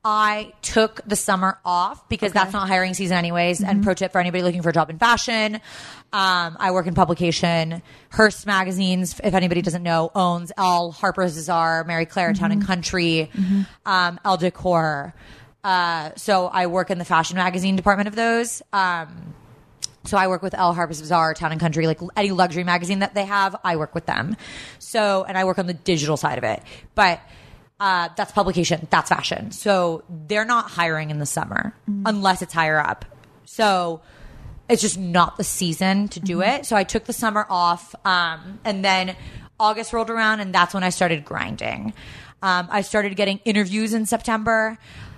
I took the summer off because Okay. that's not hiring season anyways. And pro tip for anybody looking for a job in fashion, um, I work in publication. Hearst Magazines, if anybody doesn't know, owns Elle, Harper's Bazaar, Mary Claire, Town and Country, um, Elle Decor. Uh, so I work in the fashion magazine department of those. Um, so I work with Elle, Harper's Bazaar, Town and Country, like any luxury magazine that they have, I work with them. So, and I work on the digital side of it, but, uh, that's publication, that's fashion. So they're not hiring in the summer mm-hmm. unless it's higher up. So it's just not the season to do mm-hmm. it. So I took the summer off. Um, and then August rolled around and that's when I started grinding. Um, I started getting interviews in September.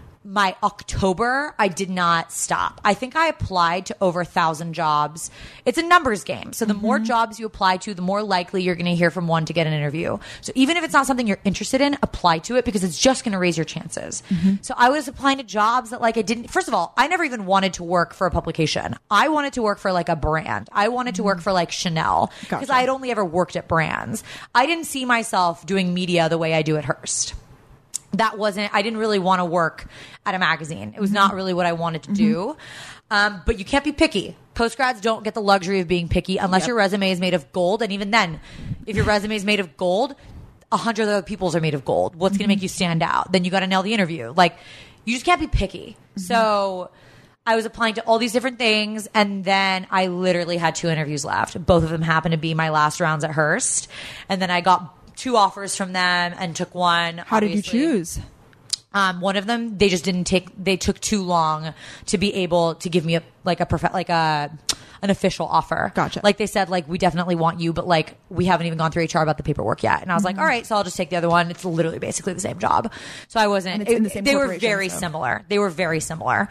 My October, I did not stop. I think I applied to over a thousand jobs. It's a numbers game. So the mm-hmm. more jobs you apply to, the more likely you're going to hear from one to get an interview. So even if it's not something you're interested in, apply to it because it's just going to raise your chances. Mm-hmm. So I was applying to jobs that like I didn't, first of all, I never even wanted to work for a publication. I wanted to work for like a brand. I wanted to work for like Chanel because Gotcha. I had only ever worked at brands. I didn't see myself doing media the way I do at Hearst. That wasn't, I didn't really want to work at a magazine. It was mm-hmm. not really what I wanted to mm-hmm. do. Um, but you can't be picky. Postgrads don't get the luxury of being picky unless yep. your resume is made of gold. And even then, if your resume is made of gold, a hundred other people's are made of gold. What's mm-hmm. going to make you stand out? Then you got to nail the interview. Like, you just can't be picky. Mm-hmm. So I was applying to all these different things. And then I literally had two interviews left. Both of them happened to be my last rounds at Hearst. And then I got two offers from them and took one. How obviously. did you choose? Um, one of them, they just didn't take, they took too long to be able to give me a, like a, prof- like a, an official offer. Gotcha. Like they said, like, we definitely want you, but like, we haven't even gone through H R about the paperwork yet. And I was mm-hmm. like, all right, so I'll just take the other one. It's literally basically the same job. So I wasn't, And it's in the it- same they were corporation, very so. similar. They were very similar.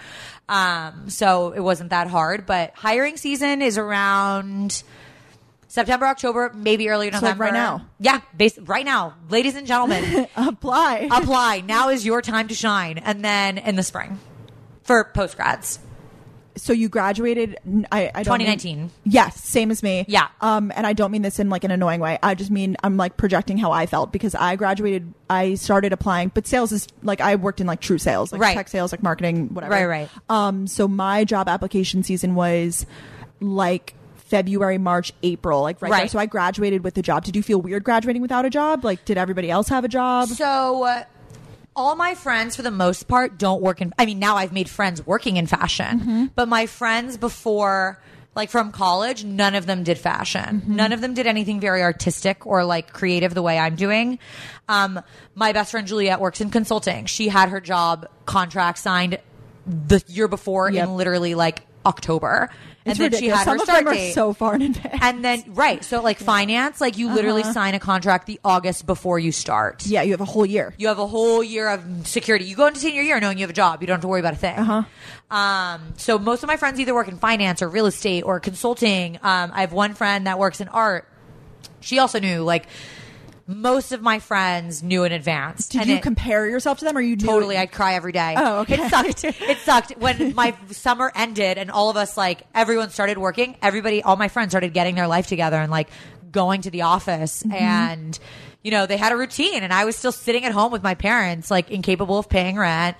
Um, so it wasn't that hard, but hiring season is around September, October, maybe early So, November. like, right now? Yeah, bas- right now. Ladies and gentlemen, Apply. apply. Now is your time to shine. And then in the spring for postgrads. So you graduated. I, I don't twenty mean- nineteen. Yes, same as me. Yeah. Um, and I don't mean this in like an annoying way. I just mean I'm like projecting how I felt because I graduated. I started applying, but sales is like I worked in like true sales, like Right. tech sales, like marketing, whatever. Right, right. Um, so my job application season was like February, March, April, like right, Right. there. So I graduated with a job. Did you feel weird graduating without a job? Like, did everybody else have a job? So uh, all my friends, for the most part, don't work in. I mean, now I've made friends working in fashion, Mm-hmm. but my friends before, like from college, none of them did fashion. Mm-hmm. None of them did anything very artistic or like creative the way I'm doing. Um, my best friend Juliette works in consulting. She had her job contract signed the year before Yep. in literally like October. It's and then ridiculous. she had Some her of start them date. are so far in advance. And then, right. So like finance, like you literally Uh-huh. sign a contract the August before you start. Yeah, you have a whole year. You have a whole year of security. You go into senior year knowing you have a job. You don't have to worry about a thing. Uh-huh. Um, so most of my friends either work in finance or real estate or consulting. Um, I have one friend that works in art. She also knew, like, most of my friends knew in advance. Did And you it- compare yourself to them, or you knew- Totally. I'd cry every day. Oh, okay. It sucked. It sucked. When my summer ended and all of us, like, everyone started working, everybody, all my friends started getting their life together and, like, going to the office mm-hmm. and, you know, they had a routine and I was still sitting at home with my parents, like incapable of paying rent.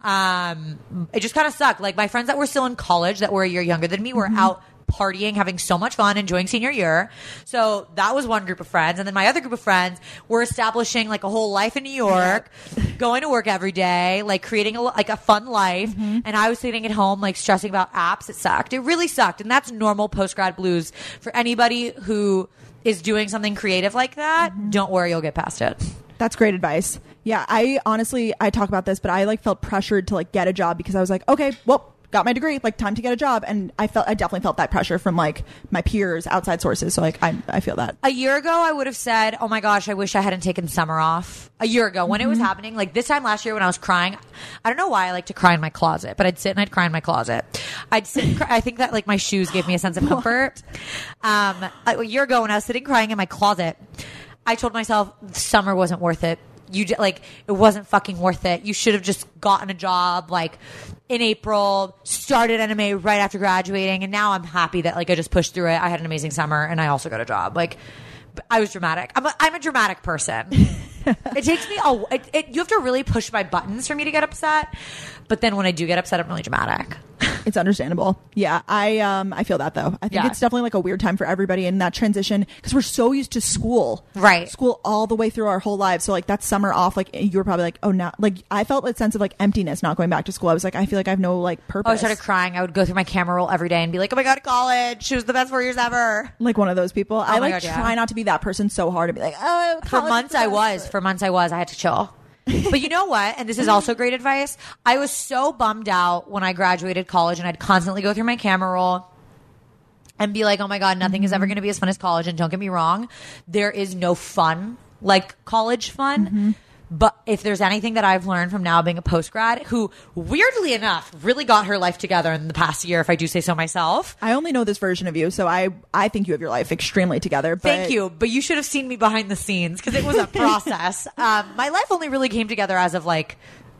Um, it just kind of sucked. Like my friends that were still in college that were a year younger than me were mm-hmm. out partying, having so much fun, enjoying senior year. So that was one group of friends. And then my other group of friends were establishing like a whole life in New York, going to work every day, like creating a, like a fun life. Mm-hmm. And I was sitting at home, like stressing about apps. It sucked. It really sucked. And that's normal post-grad blues for anybody who is doing something creative like that. Mm-hmm. Don't worry, you'll get past it. That's great advice. Yeah. I honestly, I talk about this, but I like felt pressured to like get a job because I was like, okay, well, got my degree, like time to get a job. And I felt, I definitely felt that pressure from like my peers, outside sources. So like, I, I feel that. A year ago, I would have said, oh my gosh, I wish I hadn't taken summer off. A year ago when mm-hmm. it was happening, like this time last year when I was crying, I don't know why I like to cry in my closet, but I'd sit and I'd cry in my closet. I'd sit and cry. I think that like my shoes gave me a sense of comfort. um, a year ago when I was sitting crying in my closet, I told myself summer wasn't worth it. You j- like it wasn't fucking worth it. You should have just gotten a job like in April, started N M A right after graduating, and now I'm happy that like I just pushed through it. I had an amazing summer, and I also got a job. Like I was dramatic. I'm a, I'm a dramatic person. It takes me a it, it, you have to really push my buttons for me to get upset. But then when I do get upset, I'm really dramatic. It's understandable. Yeah, I um I feel that though. I think yeah. it's definitely like a weird time for everybody in that transition because we're so used to school, right? School all the way through our whole lives. So like that summer off, like you were probably like, oh, now like I felt a sense of like emptiness not going back to school. I was like, I feel like I have no like purpose. Oh, I started crying. I would go through my camera roll every day and be like, oh my god, college. It was the best four years ever. Like one of those people. Oh I like god, try yeah. not to be that person so hard to be like, oh. For months I was. For months I was. I had to chill. But you know what? And this is also great advice. I was so bummed out when I graduated college and I'd constantly go through my camera roll and be like, oh my God, nothing mm-hmm. is ever going to be as fun as college. And don't get me wrong, there is no fun like college fun. Mm-hmm. But if there's anything that I've learned from now being a post-grad, who weirdly enough really got her life together in the past year, if I do say so myself. I only know this version of you, so I, I think you have your life extremely together. But... Thank you. But you should have seen me behind the scenes because it was a process. um, my life only really came together as of like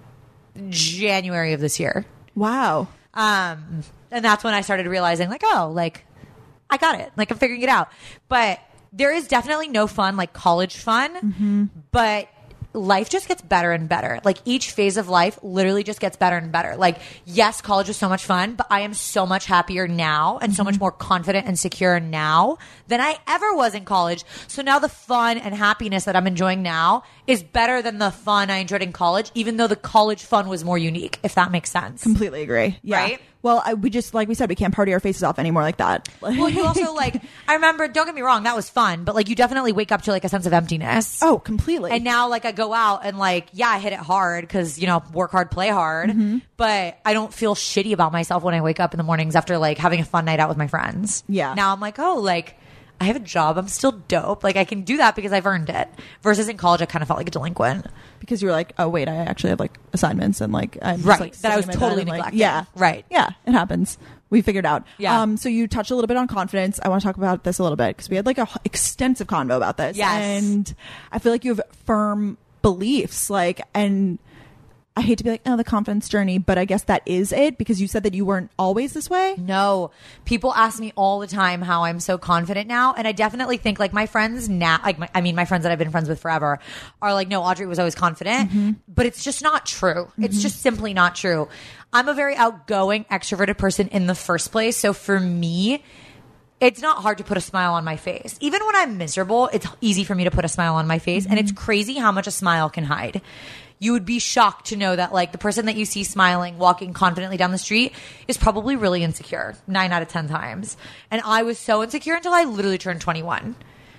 January of this year. Wow. Um, and that's when I started realizing like, oh, like I got it. Like I'm figuring it out. But there is definitely no fun like college fun. Mm-hmm. But life just gets better and better. Like each phase of life literally just gets better and better. Like, yes, college was so much fun, but I am so much happier now and so much more confident and secure now than I ever was in college. So now the fun and happiness that I'm enjoying now is better than the fun I enjoyed in college, even though the college fun was more unique, if that makes sense. Completely agree. Yeah. Right? Well, I, we just, like we said, we can't party our faces off anymore like that. Well, you also like, I remember, don't get me wrong, that was fun, but like you definitely wake up to like a sense of emptiness. Oh, completely. And now like I go out and like, yeah, I hit it hard because, you know, work hard, play hard, mm-hmm. but I don't feel shitty about myself when I wake up in the mornings after like having a fun night out with my friends. Yeah. Now I'm like, oh, like I have a job. I'm still dope. Like I can do that because I've earned it. Versus in college, I kind of felt like a delinquent. Because you were like, oh, wait, I actually have like assignments and like, I'm just, right. like, that I was totally like, neglecting. yeah. Right. Yeah. It happens. We figured out. Yeah. Um, so you touched a little bit on confidence. I want to talk about this a little bit because we had like a h- extensive convo about this. Yes. And I feel like you have firm beliefs, like, and I hate to be like, oh, the confidence journey, but I guess that is it because you said that you weren't always this way. No. People ask me all the time how I'm so confident now. And I definitely think like my friends now, like my, I mean, my friends that I've been friends with forever are like, no, Audrey was always confident, mm-hmm. but it's just not true. Mm-hmm. It's just simply not true. I'm a very outgoing, extroverted person in the first place. So for me, it's not hard to put a smile on my face. Even when I'm miserable, it's easy for me to put a smile on my face. Mm-hmm. And it's crazy how much a smile can hide. You would be shocked to know that like the person that you see smiling, walking confidently down the street is probably really insecure nine out of ten times. And I was so insecure until I literally turned twenty-one.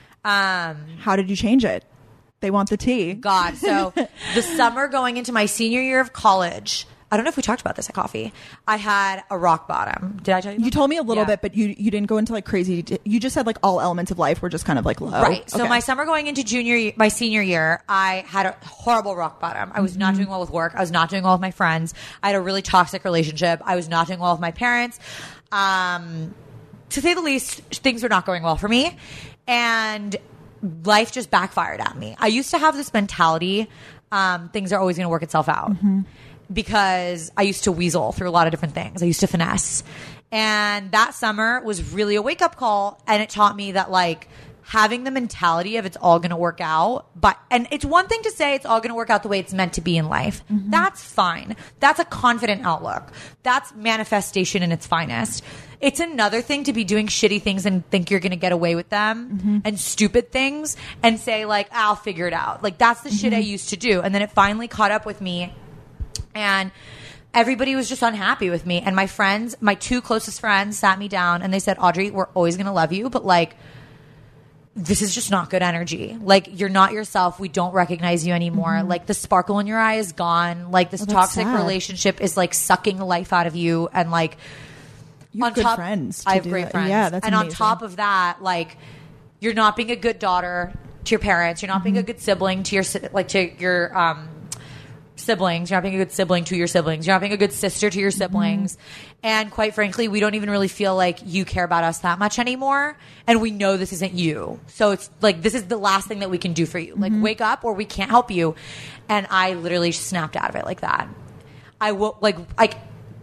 Um, How did you change it? They want the tea. God. So the summer going into my senior year of college, I don't know if we talked about this at coffee. I had a rock bottom. Did I tell you? You told me a little yeah. bit, but you you didn't go into like crazy. You just said like all elements of life were just kind of like low. Right. So okay. my summer going into junior, year, my senior year, I had a horrible rock bottom. I was mm-hmm. not doing well with work. I was not doing well with my friends. I had a really toxic relationship. I was not doing well with my parents. Um, to say the least, things were not going well for me, and life just backfired at me. I used to have this mentality: um, things are always going to work itself out. Mm-hmm. Because I used to weasel through a lot of different things. I used to finesse. And that summer was really a wake-up call, and it taught me that, like, having the mentality of it's all going to work out. But, and it's one thing to say it's all going to work out the way it's meant to be in life. Mm-hmm. That's fine. That's a confident outlook. That's manifestation in its finest. It's another thing to be doing shitty things and think you're going to get away with them mm-hmm. and stupid things and say like, I'll figure it out. Like that's the mm-hmm. shit I used to do. And then it finally caught up with me and everybody was just unhappy with me. And my friends, my two closest friends sat me down and they said, Audrey, we're always going to love you. But like, this is just not good energy. Like you're not yourself. We don't recognize you anymore. Mm-hmm. Like the sparkle in your eye is gone. Like this oh, toxic sad. relationship is like sucking the life out of you. And like, you have on good top, friends. I have do great that. friends. Yeah, that's and amazing. on top of that, like you're not being a good daughter to your parents. You're not mm-hmm. being a good sibling to your si- like to your um, siblings. You're not being a good sibling to your siblings. You're not being a good sister to your siblings. Mm-hmm. And quite frankly, we don't even really feel like you care about us that much anymore. And we know this isn't you. So it's like this is the last thing that we can do for you. Mm-hmm. Like wake up or we can't help you. And I literally snapped out of it like that. I will like like.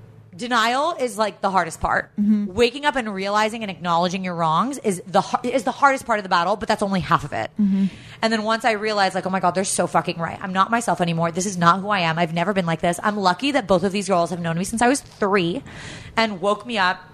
Denial is like the hardest part. Mm-hmm. Waking up and realizing and acknowledging your wrongs is the is the hardest part of the battle, but that's only half of it. Mm-hmm. And then once I realized, like, oh my God, they're so fucking right. I'm not myself anymore. This is not who I am. I've never been like this. I'm lucky that both of these girls have known me since I was three and woke me up.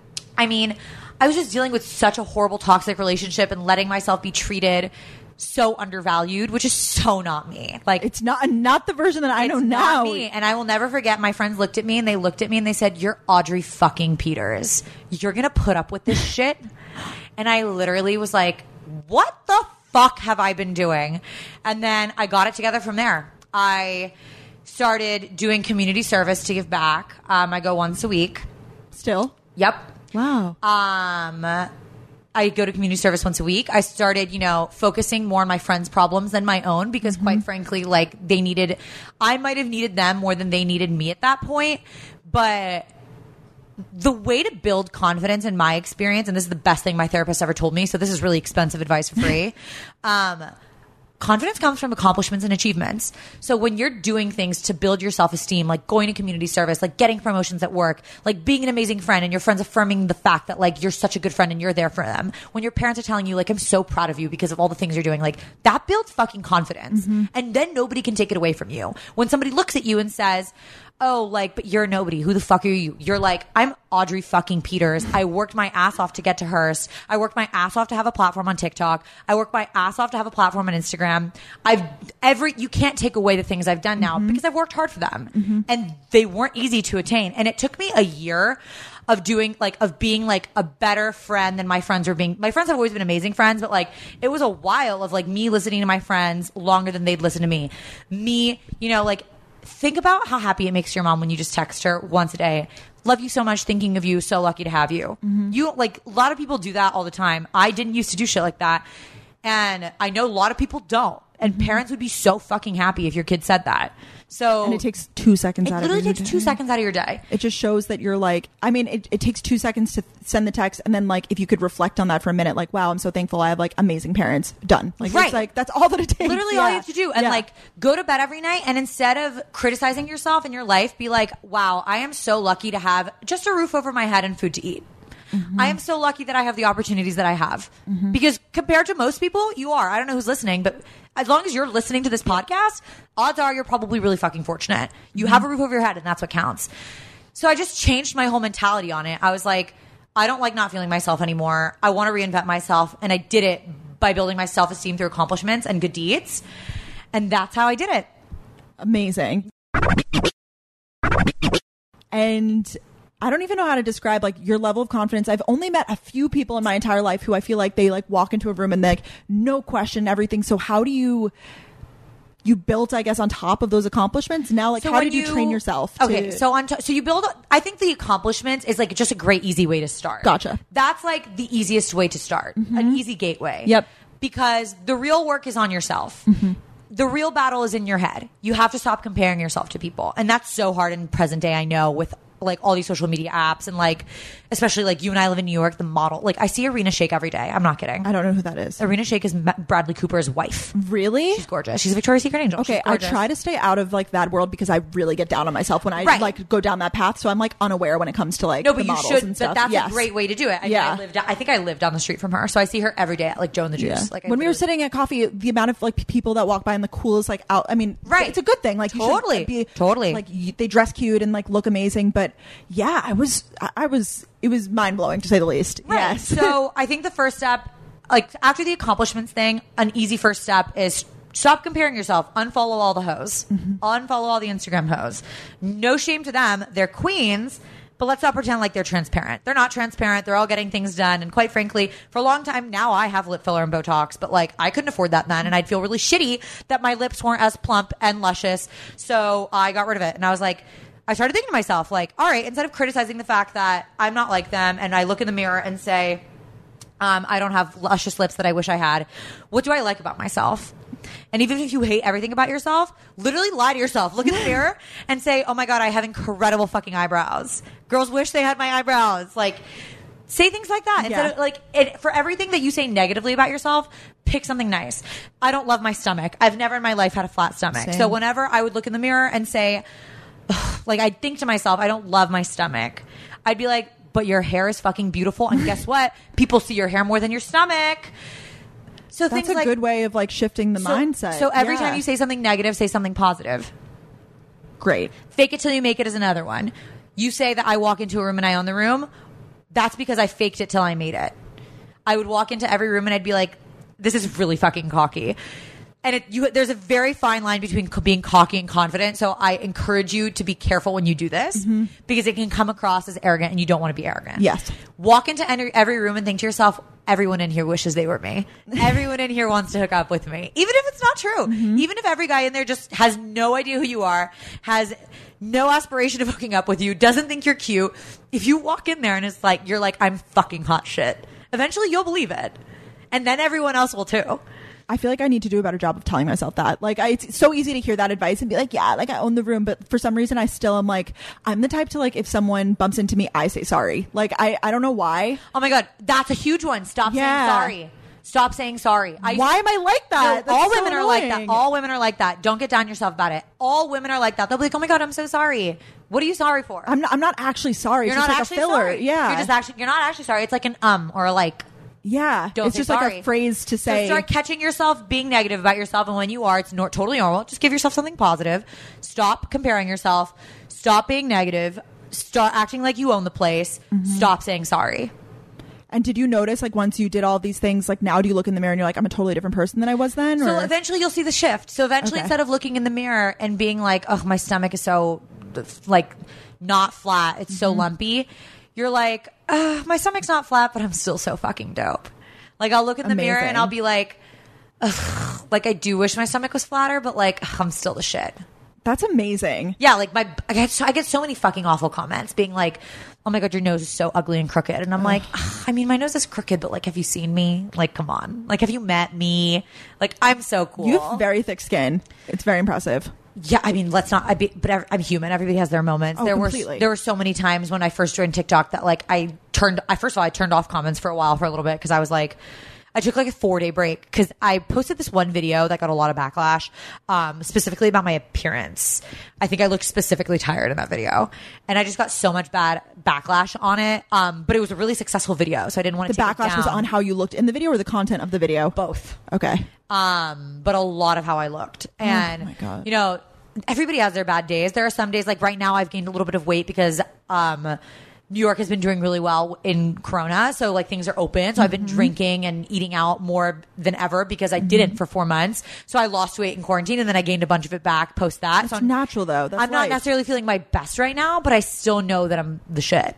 I mean, I was just dealing with such a horrible toxic relationship and letting myself be treated so undervalued, which is so not me. Like it's not not the version that I know it's now. Not me. And I will never forget. My friends looked at me and they looked at me and they said, "You're Audrey fucking Peters. You're gonna put up with this shit." And I literally was like, "What the fuck have I been doing?" And then I got it together from there. I started doing community service to give back. Um, I go once a week. Still? Yep. Wow. Um. I go to community service once a week. I started, you know, focusing more on my friends' problems than my own because mm-hmm. quite frankly, like they needed, I might have needed them more than they needed me at that point. But the way to build confidence in my experience, and this is the best thing my therapist ever told me, so this is really expensive advice for free. um, Confidence comes from accomplishments and achievements. So when you're doing things to build your self-esteem, like going to community service, like getting promotions at work, like being an amazing friend and your friends affirming the fact that like you're such a good friend and you're there for them. When your parents are telling you like, I'm so proud of you because of all the things you're doing, like that builds fucking confidence. Mm-hmm. And then nobody can take it away from you. When somebody looks at you and says, oh, like, but you're nobody. Who the fuck are you? You're like, I'm Audrey fucking Peters. I worked my ass off to get to Hearst. I worked my ass off to have a platform on TikTok. I worked my ass off to have a platform on Instagram. I've every, you can't take away the things I've done now mm-hmm. because I've worked hard for them mm-hmm. and they weren't easy to attain. And it took me a year of doing like, of being like a better friend than my friends were being. My friends have always been amazing friends, but like, it was a while of like me listening to my friends longer than they'd listen to me. Me, you know, like, think about how happy it makes your mom when you just text her once a day. Love you so much, thinking of you, so lucky to have you. Mm-hmm. You like a lot of people do that all the time. I didn't used to do shit like that. And I know a lot of people don't. And mm-hmm. parents would be so fucking happy if your kid said that. So and it takes two seconds it out of your day. It literally takes two seconds out of your day. It just shows that you're like, I mean, it, it takes two seconds to send the text. And then like, if you could reflect on that for a minute, like, wow, I'm so thankful I have like amazing parents. Done. Like, right. It's like, that's all that it takes. Literally yeah. all you have to do. And yeah. like, go to bed every night. And instead of criticizing yourself in your life, be like, wow, I am so lucky to have just a roof over my head and food to eat. Mm-hmm. I am so lucky that I have the opportunities that I have. Mm-hmm. Because compared to most people, you are. I don't know who's listening, but as long as you're listening to this podcast, odds are you're probably really fucking fortunate. You mm-hmm. have a roof over your head and that's what counts. So I just changed my whole mentality on it. I was like, I don't like not feeling myself anymore. I want to reinvent myself. And I did it by building my self-esteem through accomplishments and good deeds. And that's how I did it. Amazing. And I don't even know how to describe like your level of confidence. I've only met a few people in my entire life who I feel like they like walk into a room and like no question everything. So how do you you built, I guess, on top of those accomplishments? Now, like, so how did you, you train yourself? To... Okay, so on to, so you build. I think the accomplishments is like just a great easy way to start. Gotcha. That's like the easiest way to start, mm-hmm. an easy gateway. Yep. Because the real work is on yourself. Mm-hmm. The real battle is in your head. You have to stop comparing yourself to people, and that's so hard in present day. I know with like all these social media apps and like, especially like you and I live in New York, the model, like I see Arena Shayk every day. I'm not kidding. I don't know who that is. Arena Shayk is Ma- Bradley Cooper's wife. Really? She's gorgeous. She's a Victoria's Secret angel. Okay, I try to stay out of like that world because I really get down on myself when I Right. like go down that path. So I'm like unaware when it comes to like No, the but you models should. and But stuff. that's Yes. a great way to do it. I Yeah. mean, I lived. I think I live down the street from her, so I see her every day at like Joe and the Juice. Yeah. Like I when we were literally- sitting at coffee, the amount of like p- people that walk by and the coolest like out. I mean, Right. It's a good thing. Like you should Totally. be Totally. like y- they dress cute and like look amazing. But yeah, I was, I, I was, it was mind blowing to say the least. Right. Yes. So I think the first step, like after the accomplishments thing, an easy first step is stop comparing yourself. Unfollow all the hoes. Mm-hmm. Unfollow all the Instagram hoes. No shame to them. They're queens. But let's not pretend like they're transparent. They're not transparent. They're all getting things done. And quite frankly, for a long time now, I have lip filler and Botox, but like I couldn't afford that then. And I'd feel really shitty that my lips weren't as plump and luscious. So I got rid of it. And I was like, I started thinking to myself, like, all right, instead of criticizing the fact that I'm not like them and I look in the mirror and say, um, I don't have luscious lips that I wish I had, what do I like about myself? And even if you hate everything about yourself, literally lie to yourself. Look in the mirror and say, oh my God, I have incredible fucking eyebrows. Girls wish they had my eyebrows. Like, say things like that. Instead Yeah. of, like, it, for everything that you say negatively about yourself, pick something nice. I don't love my stomach. I've never in my life had a flat stomach. Same. So whenever I would look in the mirror and say, ugh, like, I'd think to myself, I don't love my stomach. I'd be like, but your hair is fucking beautiful. And guess what? People see your hair more than your stomach. So That's things a like, good way of like shifting the so, mindset. So every Yeah. time you say something negative, say something positive. great. Fake it till you make it is another one. You say that I walk into a room and I own the room. That's because I faked it till I made it. I would walk into every room and I'd be like, this is really fucking cocky. And it, you, there's a very fine line between co- being cocky and confident. So I encourage you to be careful when you do this Mm-hmm. because it can come across as arrogant and you don't want to be arrogant. Yes. Walk into any, every room and think to yourself, everyone in here wishes they were me. Everyone in here wants to hook up with me. Even if it's not true. Mm-hmm. Even if every guy in there just has no idea who you are, has no aspiration of hooking up with you, doesn't think you're cute. If you walk in there and it's like, you're like, I'm fucking hot shit. Eventually you'll believe it. And then everyone else will too. I feel like I need to do a better job of telling myself that. Like, I, it's so easy to hear that advice and be like, yeah, like I own the room. But for some reason, I still am like, I'm the type to like, if someone bumps into me, I say sorry. Like, I, I don't know why. Oh my God. That's a huge one. Stop Yeah. saying sorry. Stop saying sorry. I, Why am I like that? No, That's all so women are like that. annoying. All women are like that. Don't get down yourself about it. All women are like that. They'll be like, oh my God, I'm so sorry. What are you sorry for? I'm not, I'm not actually sorry. You're it's not just like actually a filler. sorry. Yeah. You're just actually, you're not actually sorry. It's like an um or a like. yeah. Don't it's say just sorry. like a phrase to So say. start catching yourself being negative about yourself, and when you are, it's nor- totally normal. Just give yourself something positive. Stop comparing yourself. Stop being negative. Start acting like you own the place. Mm-hmm. Stop saying sorry. And did you notice, like, once you did all these things, like, now do you look in the mirror and you're like, I'm a totally different person than I was then? So or? eventually you'll see the shift. So eventually, Okay. instead of looking in the mirror and being like, oh, my stomach is so, like, not flat, it's so lumpy, you're like, uh, my stomach's not flat, but I'm still so fucking dope. Like, I'll look in the mirror and Amazing. I'll be like, ugh, like, I do wish my stomach was flatter, but like, ugh, I'm still the shit. That's amazing. Yeah, like my I get so, I get so many fucking awful comments being like, "Oh my God, your nose is so ugly and crooked," and I'm like, "Ugh, I mean, my nose is crooked, but like, have you seen me? Like, come on, like, have you met me? Like, I'm so cool." You have very thick skin. It's very impressive. Yeah, I mean, let's not. I be, but ev- I'm human. Everybody has their moments. Oh, there completely. were there were so many times when I first joined TikTok that like I turned. I first of all I turned off comments for a while for a little bit because I was like, I took like a four day break because I posted this one video that got a lot of backlash, um, specifically about my appearance. I think I looked specifically tired in that video, and I just got so much bad backlash on it. Um, but it was a really successful video, so I didn't want The to. take backlash it was down. on how you looked in the video or the content of the video? both. Okay. Um, but a lot of how I looked. And, Oh my God. you know, everybody has their bad days. There are some days, like right now, I've gained a little bit of weight because um, New York has been doing really well in Corona. So, like, things are open. So, I've been Mm-hmm. drinking and eating out more than ever because I didn't for four months. So, I lost weight in quarantine and then I gained a bunch of it back post that. It's so, I'm, natural, though. That's I'm not life. necessarily feeling my best right now, but I still know that I'm the shit.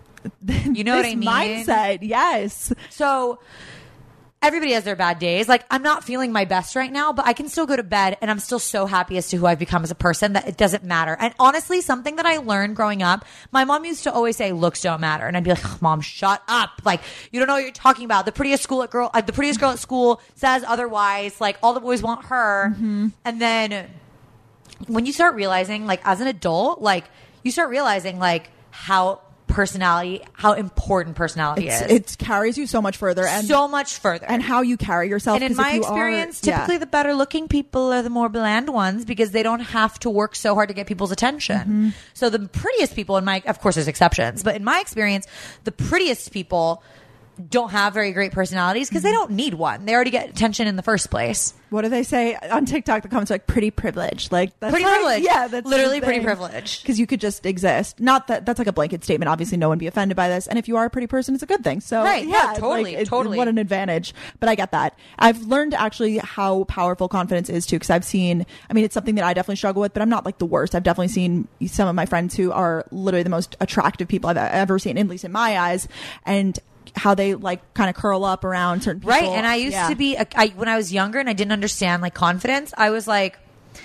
You know what This I mean? mindset, yes. So everybody has their bad days. Like, I'm not feeling my best right now, but I can still go to bed and I'm still so happy as to who I've become as a person that it doesn't matter. And honestly, something that I learned growing up, my mom used to always say, looks don't matter. And I'd be like, oh, Mom, shut up. Like, you don't know what you're talking about. The prettiest school at girl, uh, the prettiest girl at school says otherwise. Like, all the boys want her. And then when you start realizing, like, as an adult, like, you start realizing, like, how personality, how important personality It's, is. it carries you so much further, and so much further. and how you carry yourself. And in 'cause my if you are- experience, yeah. typically the better looking people are the more bland ones because they don't have to work so hard to get people's attention. Mm-hmm. So the prettiest people in my, of course there's exceptions, but in my experience, the prettiest people don't have very great personalities because they don't need one. They already get attention in the first place. What do they say on TikTok? The comments are like pretty privilege, like that's Pretty like- privilege. Yeah, that's Literally pretty privilege. because you could just exist. Not that that's like a blanket statement. Obviously, no one be offended by this. And if you are a pretty person, it's a good thing. So Right. yeah, No, totally, like, it- totally. what an advantage. But I get that. I've learned actually how powerful confidence is too. Because I've seen. I mean, it's something that I definitely struggle with, but I'm not like the worst. I've definitely seen some of my friends who are literally the most attractive people I've ever seen, at least in my eyes, and how they like kind of curl up around certain people. Right. And I used Yeah. to be, a, I, when I was younger and I didn't understand like confidence, I was like,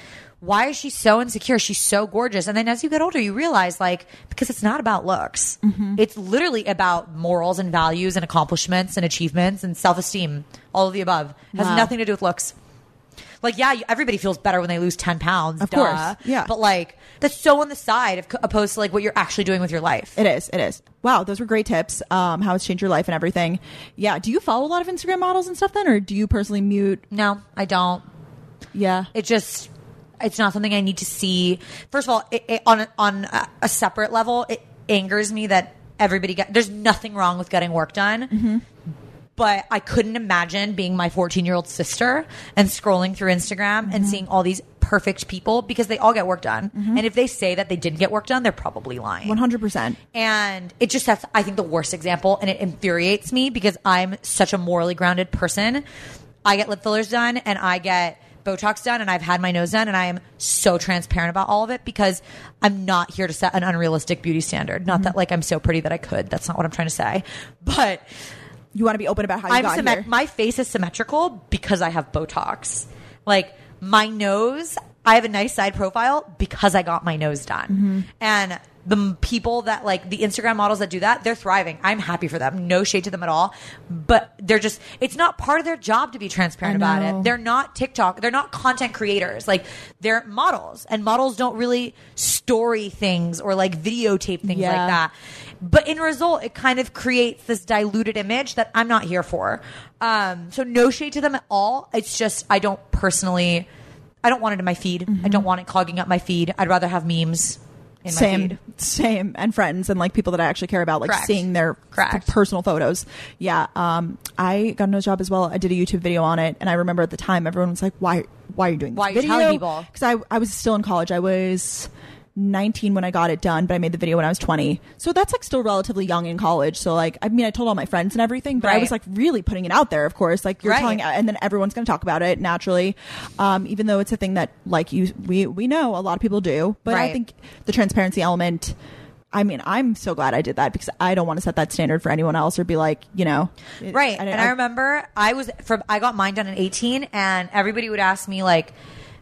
why is she so insecure? She's so gorgeous. And then as you get older, you realize like, because it's not about looks. Mm-hmm. It's literally about morals and values and accomplishments and achievements and self-esteem. All of the above. Has Wow. nothing to do with looks. Like, yeah, you- everybody feels better when they lose ten pounds. Of duh. course, yeah. But like, that's so on the side of, opposed to like what you're actually doing with your life. It is. It is. Wow, those were great tips. Um, how it's changed your life and everything. Yeah. Do you follow a lot of Instagram models and stuff then, or do you personally mute? No, I don't. Yeah. It just, it's not something I need to see. First of all, it, it, on a, on a, a separate level, it angers me that everybody get. There's nothing wrong with getting work done, Mm-hmm. but I couldn't imagine being my fourteen year old sister and scrolling through Instagram Mm-hmm. and seeing all these perfect people because they all get work done. And if they say that they didn't get work done, they're probably lying. One hundred percent. And it just that's I think the worst example, and it infuriates me because I'm such a morally grounded person. I get lip fillers done and I get Botox done and I've had my nose done, and I am so transparent about all of it because I'm not here to set an unrealistic beauty standard. Not that like I'm so pretty that I could. That's not what I'm trying to say. But You want to be open about how you I'm got symmet- here. my face is symmetrical because I have Botox. Like my nose, I have a nice side profile because I got my nose done. Mm-hmm. And the m- people that like the Instagram models that do that, they're thriving. I'm happy for them. No shade to them at all. But they're just, it's not part of their job to be transparent I about know. it. They're not TikTok. They're not content creators. Like they're models, and models don't really story things or like videotape things Yeah. like that. But in result, it kind of creates this diluted image that I'm not here for. Um, so no shade to them at all. It's just, I don't personally, I don't want it in my feed. Mm-hmm. I don't want it clogging up my feed. I'd rather have memes in my Same, feed. same, and friends and like people that I actually care about, like Correct. seeing their Correct. f- personal photos. Yeah, um, I got a nose job as well. I did a YouTube video on it, and I remember at the time everyone was like, "Why? Why are you doing this Why are you video?" telling people? Because I I was still in college. I was nineteen when I got it done, but I made the video when I was twenty. So that's like still relatively young in college. So like, I mean, I told all my friends and everything, but I Right. was like really putting it out there, of course, like you're Right. telling, and then everyone's going to talk about it naturally. Um, even though it's a thing that like you, we, we know a lot of people do, but I Right. think the transparency element, I mean, I'm so glad I did that because I don't want to set that standard for anyone else or be like, you know, it- Right. I, and I, remember I was from, I got mine done at eighteen, and everybody would ask me like,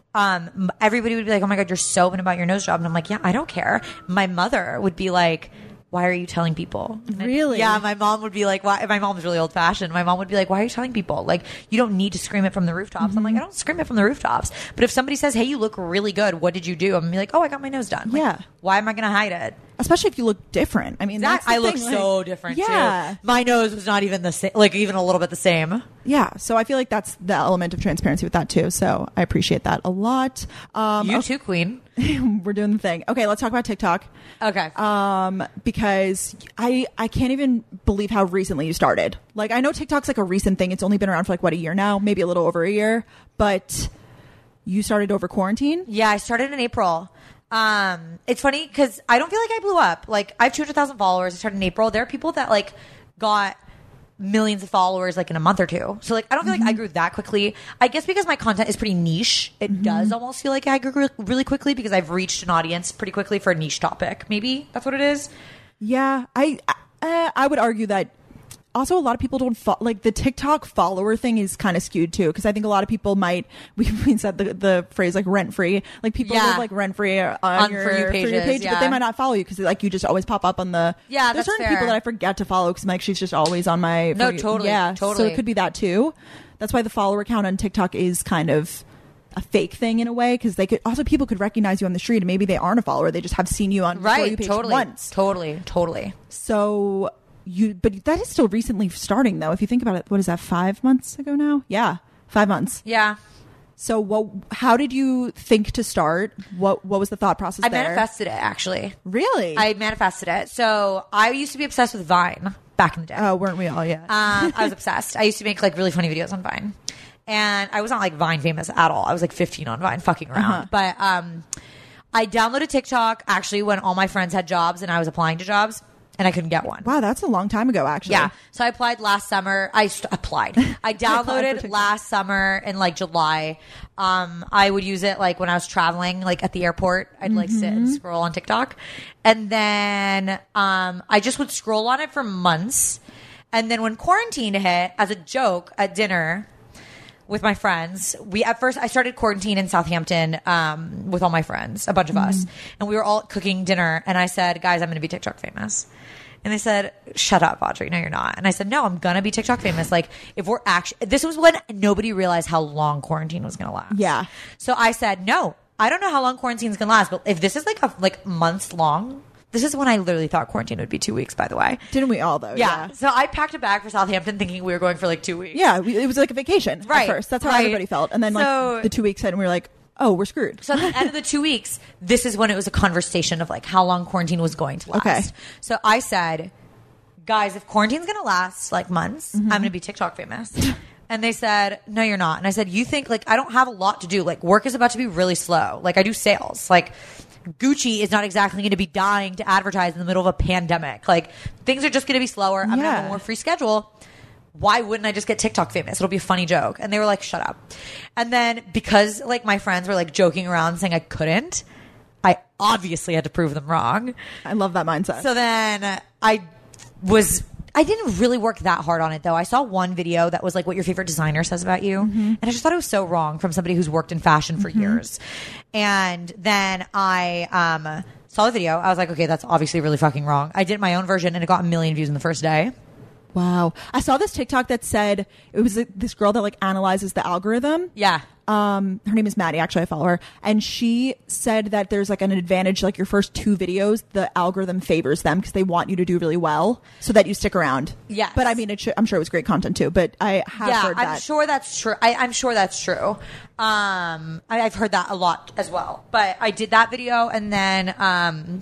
um, everybody would be like, "Oh my God, you're so open about your nose job." And I'm like, "Yeah, I don't care." My mother would be like, "Why are you telling people?" And I- Really? yeah. My mom would be like, "Why?" My mom was really old fashioned. My mom would be like, "Why are you telling people? Like, you don't need to scream it from the rooftops." I'm like, Mm-hmm. "I don't scream it from the rooftops." But if somebody says, "Hey, you look really good. What did you do?" I'm gonna be like, "Oh, I got my nose done." Like, Yeah. why am I going to hide it? especially if you look different. I mean, that's That, the I look thing, so like- different Yeah. too. My nose was not even the same, like even a little bit the same. Yeah, so I feel like that's the element of transparency with that too. So I appreciate that a lot. Um, You too, Queen. we're doing the thing. Okay, let's talk about TikTok. Okay. Um, because I I can't even believe how recently you started. Like, I know TikTok's like a recent thing. It's only been around for like what, a year now, maybe a little over a year. But you started over quarantine. Yeah, I started in April. Um, it's funny because I don't feel like I blew up. Like I have two hundred thousand followers. I started in April. There are people that like got millions of followers like in a month or two. So like I don't feel like I grew that quickly. I guess because my content is pretty niche, it does almost feel like I grew re- really quickly because I've reached an audience pretty quickly for a niche topic. Maybe that's what it is. Yeah, I uh, I would argue that. Also, a lot of people don't fo- like the TikTok follower thing is kind of skewed too, because I think a lot of people might we, we said the the phrase like rent free, like people Yeah. live like rent free on, On your For You pages, page, yeah. but they might not follow you because like you just always pop up on the Yeah, There's that's certain fair. people that I forget to follow because like she's just always on my No, For You. totally, yeah, so totally. it could be that too. That's why the follower count on TikTok is kind of a fake thing in a way, because they could also people could recognize you on the street and maybe they aren't a follower, they just have seen you on Right. For You page Totally. once. Totally. Totally. So you, but that is still recently starting though. If you think about it, what is that? Five months ago now? Yeah, five months. Yeah. So what? How did you think to start? What What was the thought process I there? manifested it, actually. Really? I manifested it. So I used to be obsessed with Vine back in the day. Oh, weren't we all? Yeah. Um, I was obsessed. I used to make like really funny videos on Vine, and I was not like Vine famous at all. I was like fifteen on Vine, fucking around. Uh-huh. But um, I downloaded TikTok actually when all my friends had jobs and I was applying to jobs, and I couldn't get one. Wow, that's a long time ago, actually. Yeah. So I applied last summer. I st- applied. I downloaded TikTok. last summer in like July. Um, I would use it like when I was traveling, like at the airport. I'd like sit and scroll on TikTok. And then um, I just would scroll on it for months. And then when quarantine hit, as a joke at dinner with my friends, we at first I started quarantine in Southampton um, with all my friends, a bunch of us, and we were all cooking dinner. And I said, "Guys, I'm going to be TikTok famous." And they said, "Shut up, Audrey. No, you're not." And I said, "No, I'm going to be TikTok famous. Like, if we're actually," this was when nobody realized how long quarantine was going to last. Yeah. So I said, "No, I don't know how long quarantine is going to last, but if this is like a, like months long, this is when I literally thought quarantine would be two weeks, by the way." Didn't we all though? Yeah. So I packed a bag for Southampton thinking we were going for like two weeks. Yeah, we, it was like a vacation Right, at first. That's how right. everybody felt. And then So- like the two weeks hit and we were like, oh, we're screwed. So at the end of the two weeks, this is when it was a conversation of like how long quarantine was going to last. Okay. So I said, "Guys, if quarantine's going to last like months, Mm-hmm. I'm going to be TikTok famous." And they said, "No, you're not." And I said, "You think like I don't have a lot to do. Like work is about to be really slow. Like I do sales. Like Gucci is not exactly going to be dying to advertise in the middle of a pandemic. Like things are just going to be slower. I'm going to have Yeah. a more free schedule. Why wouldn't I just get TikTok famous? It'll be a funny joke." And they were like, "Shut up." And then because like my friends were like joking around saying I couldn't, I obviously had to prove them wrong. I love that mindset. So then I was, I didn't really work that hard on it though. I saw one video that was like what your favorite designer says about you. And I just thought it was so wrong from somebody who's worked in fashion for years. And then I, um, saw the video. I was like, okay, that's obviously really fucking wrong. I did my own version and it got a million views in the first day. Wow. I saw this TikTok that said it was like, this girl that like analyzes the algorithm. Yeah. Um, her name is Maddie. Actually, I follow her, and she said that there's like an advantage, like your first two videos, the algorithm favors them because they want you to do really well, so that you stick around. Yes. But I mean, it should, I'm sure it was great content too. But I have yeah, heard that. I'm sure that's true. I, I'm sure that's true. Um, I, I've heard that a lot as well. But I did that video, and then um,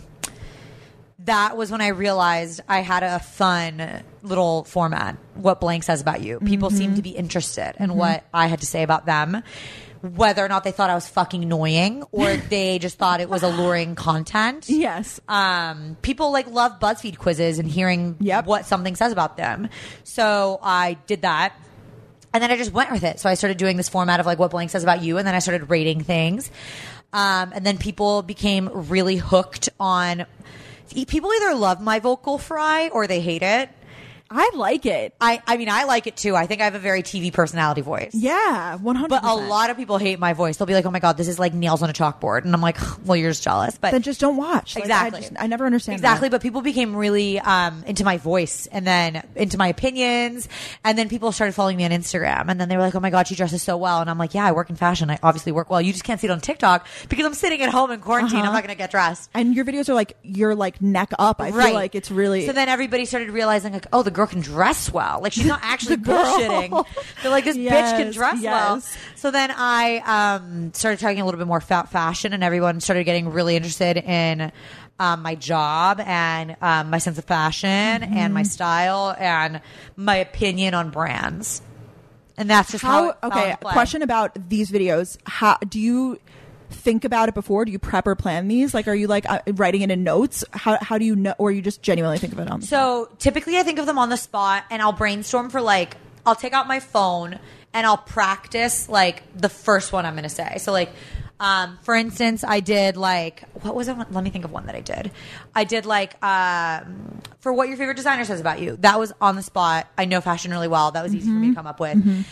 that was when I realized I had a fun little format. What Blank Says About You. People Mm-hmm. seemed to be interested in what I had to say about them. Whether or not they thought I was fucking annoying or they just thought it was alluring content. Yes. Um, people like love BuzzFeed quizzes and hearing Yep. what something says about them. So I did that. And then I just went with it. So I started doing this format of like what Blank Says About You. And then I started rating things. Um, and then people became really hooked on, people either love my vocal fry or they hate it. I like it. I, I mean, I like it too. I think I have a very T V personality voice. Yeah, one hundred. But a lot of people hate my voice. They'll be like, "Oh my God, this is like nails on a chalkboard." And I'm like, "Well, you're just jealous." But Then just don't watch. Like, Exactly. I, just, I never understand Exactly, that. but people became really um, into my voice and then into my opinions. And then people started following me on Instagram. And then they were like, "Oh my God, she dresses so well." And I'm like, "Yeah, I work in fashion. I obviously work well. You just can't see it on TikTok because I'm sitting at home in quarantine. Uh-huh. I'm not going to get dressed." And your videos are like you're like neck up. I Right. feel like it's really. So then everybody started realizing, like, oh, the girl can dress well. Like, she's not actually The girl. bullshitting. They're like, this bitch can Yes, dress well. yes. So then I um, started talking a little bit more about fashion, and everyone started getting really interested in um, my job and um, my sense of fashion Mm-hmm. and my style and my opinion on brands. And that's just how, How? it fell Okay. into play. Question about these videos. How do you think about it before? Do you prep or plan these? Like, are you like uh, writing it in notes? How how do you know, or you just genuinely think of it on? The So typically I think of them on the spot and I'll brainstorm for like, I'll take out my phone and I'll practice like the first one I'm going to say. So like, um, for instance, I did like, what was it? Let me think of one that I did. I did like, um, for what your favorite designer says about you. That was on the spot. I know fashion really well. That was easy for me to come up with.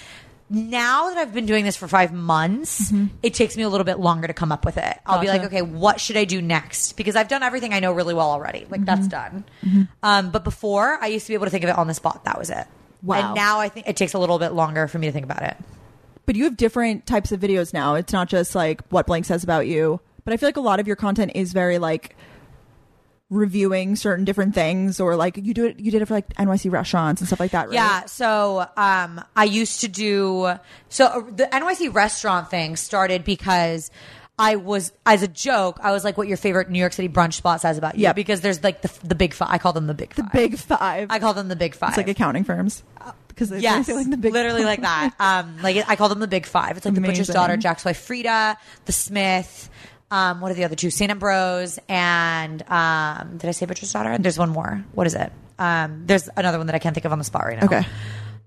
Now that I've been doing this for five months, it takes me a little bit longer to come up with it. I'll be Gotcha. like, okay, what should I do next? Because I've done everything I know really well already. Like that's done. Um, but before, I used to be able to think of it on the spot. That was it. Wow. And now I think it takes a little bit longer for me to think about it. But you have different types of videos now. It's not just like what Blank says about you. But I feel like a lot of your content is very like reviewing certain different things, or like you do it. You did it for like N Y C restaurants and stuff like that, right? Yeah. So um, I used to do so uh, the N Y C restaurant thing started because I was, as a joke, I was like, "What your favorite New York City brunch spot says about you?" Yeah. Because there's like the the big five. I call them the big five. The big five. I call them the big five. It's like accounting firms. Because they Yes, say like the big literally five. like that. Um, like I call them the big five. It's like the Butcher's Amazing. Daughter, Jack's Wife Frida, the Smith. Um, what are the other two? Saint Ambrose and um, did I say Butcher's Daughter? There's one more. What is it? Um, there's another one that I can't think of on the spot right now. Okay.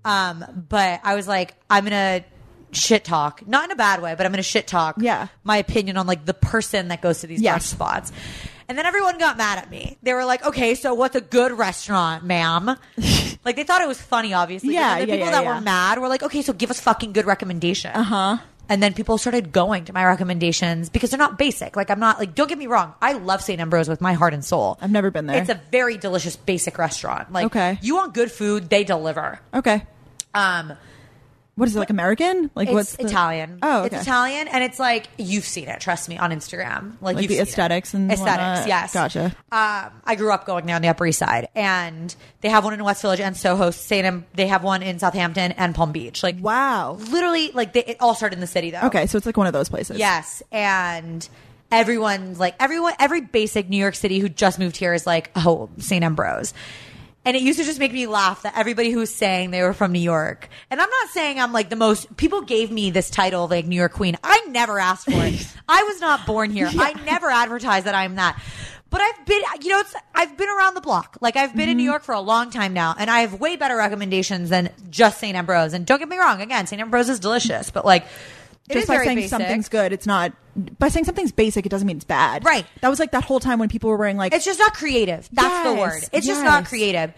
Um, but I was like, I'm gonna shit talk, not in a bad way, but I'm gonna shit talk. Yeah. My opinion on like the person that goes to these Yes. brunch spots. And then everyone got mad at me. They were like, okay, so what's a good restaurant, ma'am? Like, they thought it was funny, obviously. Yeah, And then the yeah, people yeah, that yeah. were mad were like, okay, so give us fucking good recommendation. Uh-huh. And then people started going to my recommendations because they're not basic. Like, I'm not, like, don't get me wrong. I love Saint Ambrose with my heart and soul. I've never been there. It's a very delicious, basic restaurant. Like, Okay. you want good food, they deliver. Okay. Um, What is it, like American? Like it's what's the- Italian. Oh, okay. It's Italian, and it's like, you've seen it, trust me, on Instagram. Like, Like you've the seen it. aesthetics and aesthetics, whatnot? yes. Gotcha. Um, I grew up going there on the Upper East Side, and they have one in West Village and Soho. Saint Am- they have one in Southampton and Palm Beach. Like, Wow. literally, like they, it all started in the city, though. Okay, so it's like one of those places. Yes, and everyone's like everyone, every basic New York City who just moved here is like, oh, Saint Ambrose. And it used to just make me laugh that everybody who was saying they were from New York. And I'm not saying I'm like the most, people gave me this title of like New York Queen. I never asked for it. I was not born here. I never advertised that I'm that. But I've been, you know, it's, I've been around the block. Like I've been Mm-hmm. in New York for a long time now, and I have way better recommendations than just Saint Ambrose. And don't get me wrong, again, Saint Ambrose is delicious, but like, it Just is by very saying basic. something's good, it's not. By saying something's basic, it doesn't mean it's bad. Right. That was like that whole time when people were wearing like. It's just not creative. That's the Yes, word. It's just not yes. creative.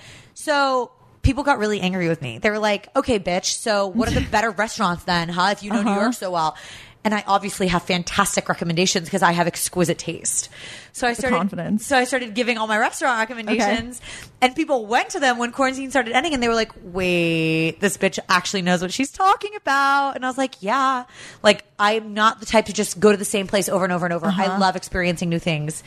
So people got really angry with me. They were like, okay, bitch, so what are the better restaurants then, huh? If you know New Uh-huh. York so well. And I obviously have fantastic recommendations because I have exquisite taste. So I started confidence. So I started giving all my restaurant recommendations, and people went to them when quarantine started ending, and they were like, "Wait, this bitch actually knows what she's talking about." And I was like, "Yeah." Like I'm not the type to just go to the same place over and over and over. I love experiencing new things.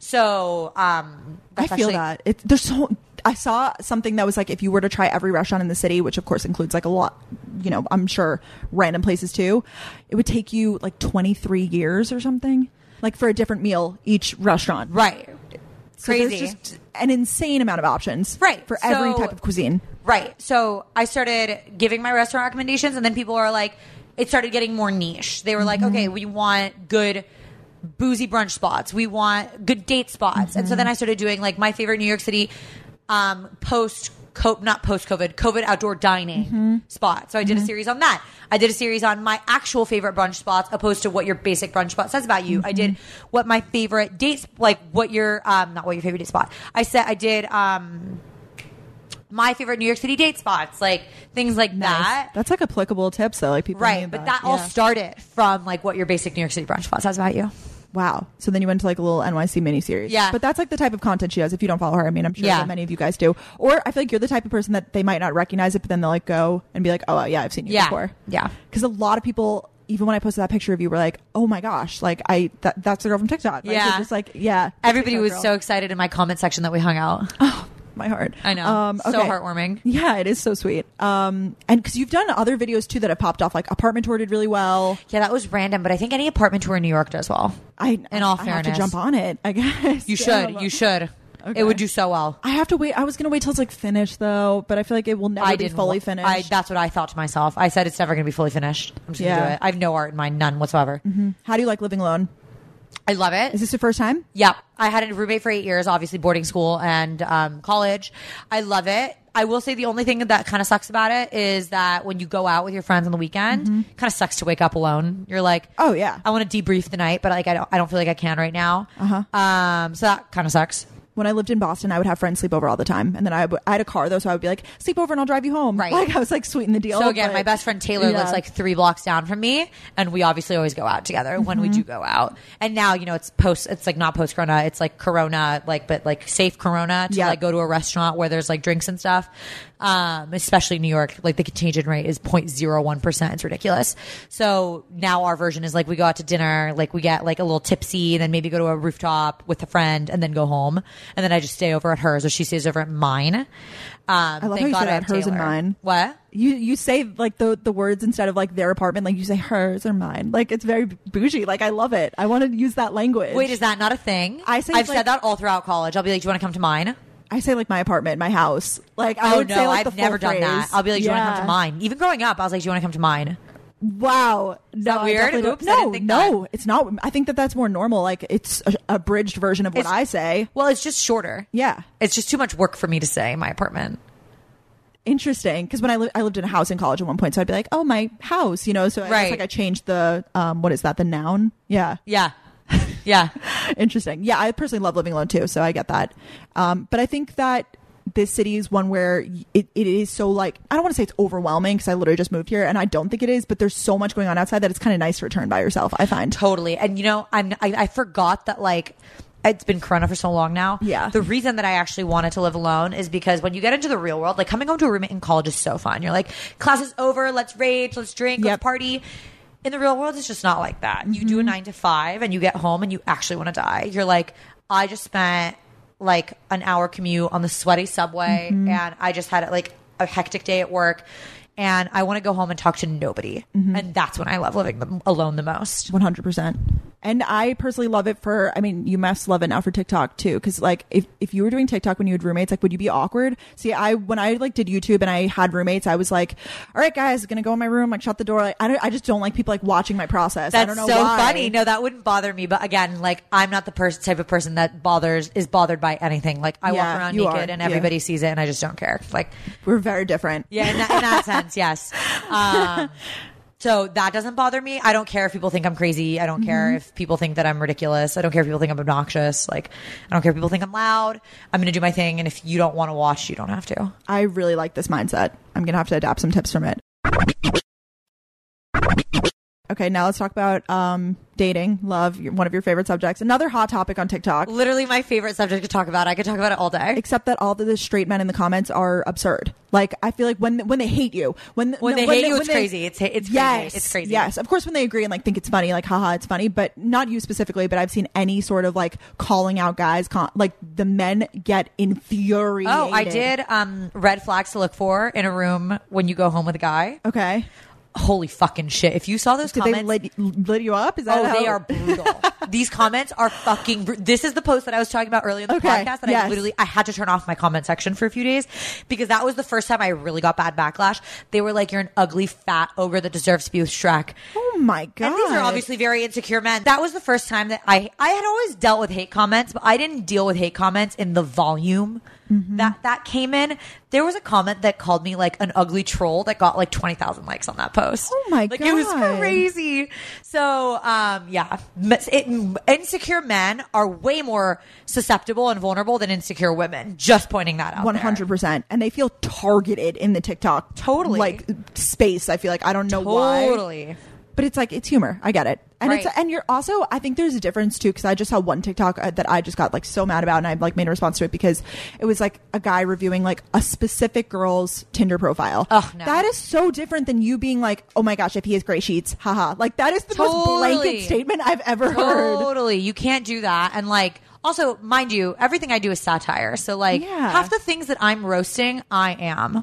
So um, I that's feel actually- that it, there's so. I saw something that was like if you were to try every restaurant in the city, which of course includes like a lot, you know, I'm sure random places too, it would take you like twenty-three years or something, like for a different meal each restaurant. Right. So there's Crazy. just an insane amount of options. Right. For every So- type of cuisine. Right. So I started giving my restaurant recommendations, and then people are like, it started getting more niche. They were like, Mm-hmm. okay, we want good boozy brunch spots. We want good date spots. And so Mm-hmm. then I started doing like my favorite New York City um, post co- not post COVID, COVID outdoor dining Mm-hmm. spot. So I did a series on that. I did a series on my actual favorite brunch spots opposed to what your basic brunch spot says about you. I did Mm-hmm. what my favorite dates, like what your, um, not what your favorite date spot. I said, I did, um, my favorite New York City date spots, like things like that. That's like applicable tips though. Like people Right. need But that all Yeah. started from like what your basic New York City brunch spot says about you. Wow. So then you went to like a little N Y C miniseries. Yeah. But that's like the type of content she does. If you don't follow her, I mean, I'm sure Yeah. that many of you guys do. Or I feel like you're the type of person that they might not recognize it, but then they'll like go and be like, oh, yeah, I've seen you Yeah. before. Yeah. Because a lot of people, even when I posted that picture of you, were like, oh my gosh, like I, that, that's the girl from TikTok. Like, Yeah. they're just like, yeah. Everybody TikTok was girl. so excited in my comment section that we hung out. Oh, my heart. I know. Um, So okay. heartwarming. Yeah, it is so sweet. Um, and because you've done other videos too that have popped off, like Apartment Tour did really well. Yeah, that was random, but I think any apartment tour in New York does well. I, In all I have fairness. to jump on it, I guess. You should. You should. Okay. It would do so well. I have to wait. I was gonna wait till it's like finished though, but I feel like it will never I be didn't fully wa- finished. I, that's what I thought to myself. I said it's never going to be fully finished. I'm just going to Yeah. do it. I have no art in mind, none whatsoever. How do you like living alone? I love it. Is this your first time? Yep. I had a roommate for eight years, obviously boarding school and um, college. I love it. I will say the only thing that kind of sucks about it is that when you go out with your friends on the weekend, kind of sucks to wake up alone. You're like, Oh yeah. I want to debrief the night, but like I don't, I don't feel like I can right now. Uh-huh. Um, so that kind of sucks. when I lived in Boston, I would have friends sleep over all the time. And then I, w- I had a car though, so I would be like, sleep over and I'll drive you home. Right. Like I was like sweeten the deal. So again, but- my best friend Taylor Yeah. lives like three blocks down from me, and we obviously always go out together Mm-hmm. when we do go out. And now, you know, it's post, it's like not post Corona, it's like Corona, like, but like safe Corona to Yeah. like go to a restaurant where there's like drinks and stuff. Um, especially New York, like the contagion rate is zero point zero one percent. It's ridiculous. So now our version is like we go out to dinner, like we get like a little tipsy, and then maybe go to a rooftop with a friend and then go home. And then I just stay over at hers, or she stays over at mine. Um, I love thank how you God say I that, have hers and Taylor. mine. What? You you say like the the words instead of like their apartment, like you say hers or mine. Like it's very bougie. Like I love it. I want to use that language. Wait, is that not a thing? I say, I've like- said that all throughout college. I'll be like, "Do you want to come to mine?" I say like my apartment, my house. Like I Oh would no, say like I've the full never done phrase. that. I'll be like, "Do you want to come Yeah. to mine?" Even growing up, I was like, "Do you want to come to mine?" Wow. No, that I weird? definitely don't- Oops, I no, didn't think no, that. it's not. I think that that's more normal. Like it's a abridged version of what It's- I say. Well, it's just shorter. Yeah. It's just too much work for me to say in my apartment. Interesting, because when I, li- I lived in a house in college at one point, so I'd be like, "Oh, my house," you know. So I Right. guess, like I changed the um, what is that? The noun? Yeah. Yeah, yeah. Interesting. Yeah, I personally love living alone too, so I get that. Um, but I think that this city is one where y- it, it is so like I don't want to say it's overwhelming because I literally just moved here, and I don't think it is. But there's so much going on outside that it's kind of nice to return by yourself. I find. Totally. And you know, I'm, I, I forgot that like it's been Corona for so long now. Yeah. The reason that I actually wanted to live alone is because when you get into the real world, like coming home to a roommate in college is so fun. You're like, class is over, let's rage, let's drink, let's Yep. party. In the real world, it's just not like that. You do a nine to five and you get home and you actually want to die. You're like, I just spent like an hour commute on the sweaty subway and I just had like a hectic day at work. And I want to go home and talk to nobody. And that's when I love living the, alone the most. one hundred percent. And I personally love it for, I mean, you must love it now for TikTok too. Cause like if, if you were doing TikTok when you had roommates, like would you be awkward? See, I, when I like did YouTube and I had roommates, I was like, all right guys, gonna go in my room, like shut the door. Like I don't, I just don't like people like watching my process. I That's don't know so why. funny. No, that wouldn't bother me. But again, like I'm not the person type of person that bothers is bothered by anything. Like I Yeah, walk around you naked are. and Yeah. everybody sees it, and I just don't care. Like We're very different. yeah, in that, in that sense, yes. Um, so that doesn't bother me. I don't care if people think I'm crazy. I don't care if people think that I'm ridiculous. I don't care if people think I'm obnoxious. Like I don't care if people think I'm loud. I'm gonna do my thing, and if you don't want to watch, you don't have to. I really like this mindset. I'm gonna have to adapt some tips from it. Okay, now let's talk about um, dating, love, your- one of your favorite subjects. Another hot topic on TikTok. Literally my favorite subject to talk about. I could talk about it all day. Except that all of the straight men in the comments are absurd. Like I feel like when when they hate you, when When they hate you, it's crazy. It's it's crazy. yes, It's crazy. Yes, of course when they agree and like think it's funny, like haha, it's funny. But not you specifically. But I've seen any sort of like calling out guys, con- like the men get infuriated. Oh, I did um, red flags to look for in a room when you go home with a guy. Okay. Holy fucking shit. If you saw those Did comments. they lit, lit you up? Is that Oh, how- they are brutal. These comments are fucking. Br- this is the post that I was talking about earlier in the Okay, podcast that I yes. literally I had to turn off my comment section for a few days because that was the first time I really got bad backlash. They were like, "You're an ugly fat ogre that deserves to be with Shrek." Oh my god. And these are obviously very insecure men. That was the first time that I I had always dealt with hate comments, but I didn't deal with hate comments in the volume Mm-hmm. that that came in. There was a comment that called me like an ugly troll that got like twenty thousand likes on that post. Oh my like, it was God. crazy. So um yeah, it, insecure men are way more susceptible and vulnerable than insecure women. Just pointing that out. One hundred percent, and they feel targeted in the TikTok Totally. like space. I feel like I don't know there. why. Totally. But it's like it's humor. I get it, and Right. it's and you're also. I think there's a difference too because I just saw one TikTok uh, that I just got like so mad about, and I like made a response to it because it was like a guy reviewing like a specific girl's Tinder profile. Oh, no. That is so different than you being like, oh my gosh, if he has gray sheets, haha. Like that is the most Totally. blanket statement I've ever heard. Totally. You can't do that. And like, also, mind you, everything I do is satire. So like, Yeah. half the things that I'm roasting, I am.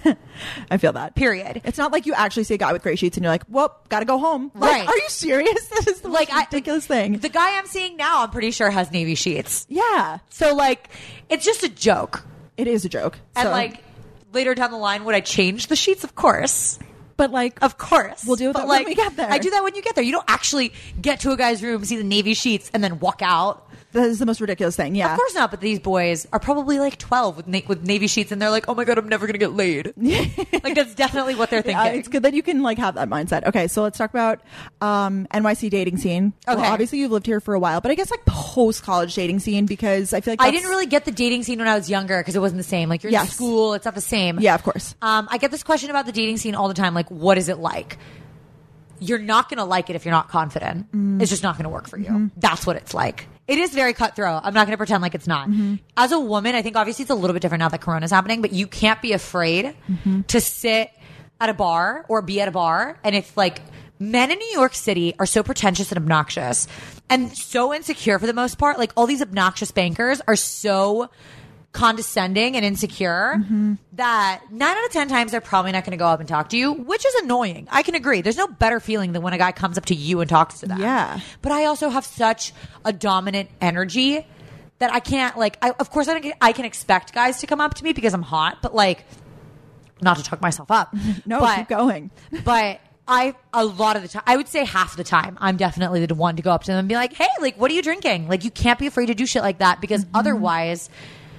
I feel that. Period. It's not like you actually see a guy with gray sheets and you're like, well, gotta go home. Like, Right. are you serious? That is the Like, most I- ridiculous thing. The guy I'm seeing now, I'm pretty sure has navy sheets. Yeah, So like, it's just a joke. it is a joke. And So- like, later down the line, would I change the sheets? Of course. but like, Of course. We'll deal with But, that when like, we get there. I do that when you get there. You don't actually get to a guy's room, see the navy sheets, and then walk out. that is the most ridiculous thing. Yeah. Of course not, but these boys are probably like twelve with na- with navy sheets, and they're like, "Oh my god, I'm never gonna get laid." Like that's definitely what they're thinking. Uh, it's good that you can like have that mindset. Okay, so let's talk about um, N Y C dating scene. Okay. Well, obviously you've lived here for a while, but I guess like post college dating scene because I feel like I that's- didn't really get the dating scene when I was younger because it wasn't the same. Like you're in Yes. school, it's not the same. Yeah, of course. Um, I get this question about the dating scene all the time. Like, what is it like? You're not going to like it if you're not confident. Mm. It's just not going to work for you. Mm-hmm. That's what it's like. It is very cutthroat. I'm not going to pretend like it's not. Mm-hmm. As a woman, I think obviously it's a little bit different now that Corona's happening, but you can't be afraid Mm-hmm. to sit at a bar or be at a bar. And if like men in New York City are so pretentious and obnoxious and so insecure for the most part, like all these obnoxious bankers are so condescending and insecure Mm-hmm. that nine out of ten times they're probably not going to go up and talk to you, which is annoying. I can agree. There's no better feeling than when a guy comes up to you and talks to them. Yeah. But I also have such a dominant energy that I can't like. I, of course, I can, I can expect guys to come up to me because I'm hot, but like, not to talk myself up. No, but, keep going. But I, a lot of the time, I would say half the time, I'm definitely the one to go up to them and be like, "Hey, like, what are you drinking?" Like, you can't be afraid to do shit like that because Mm-hmm. otherwise,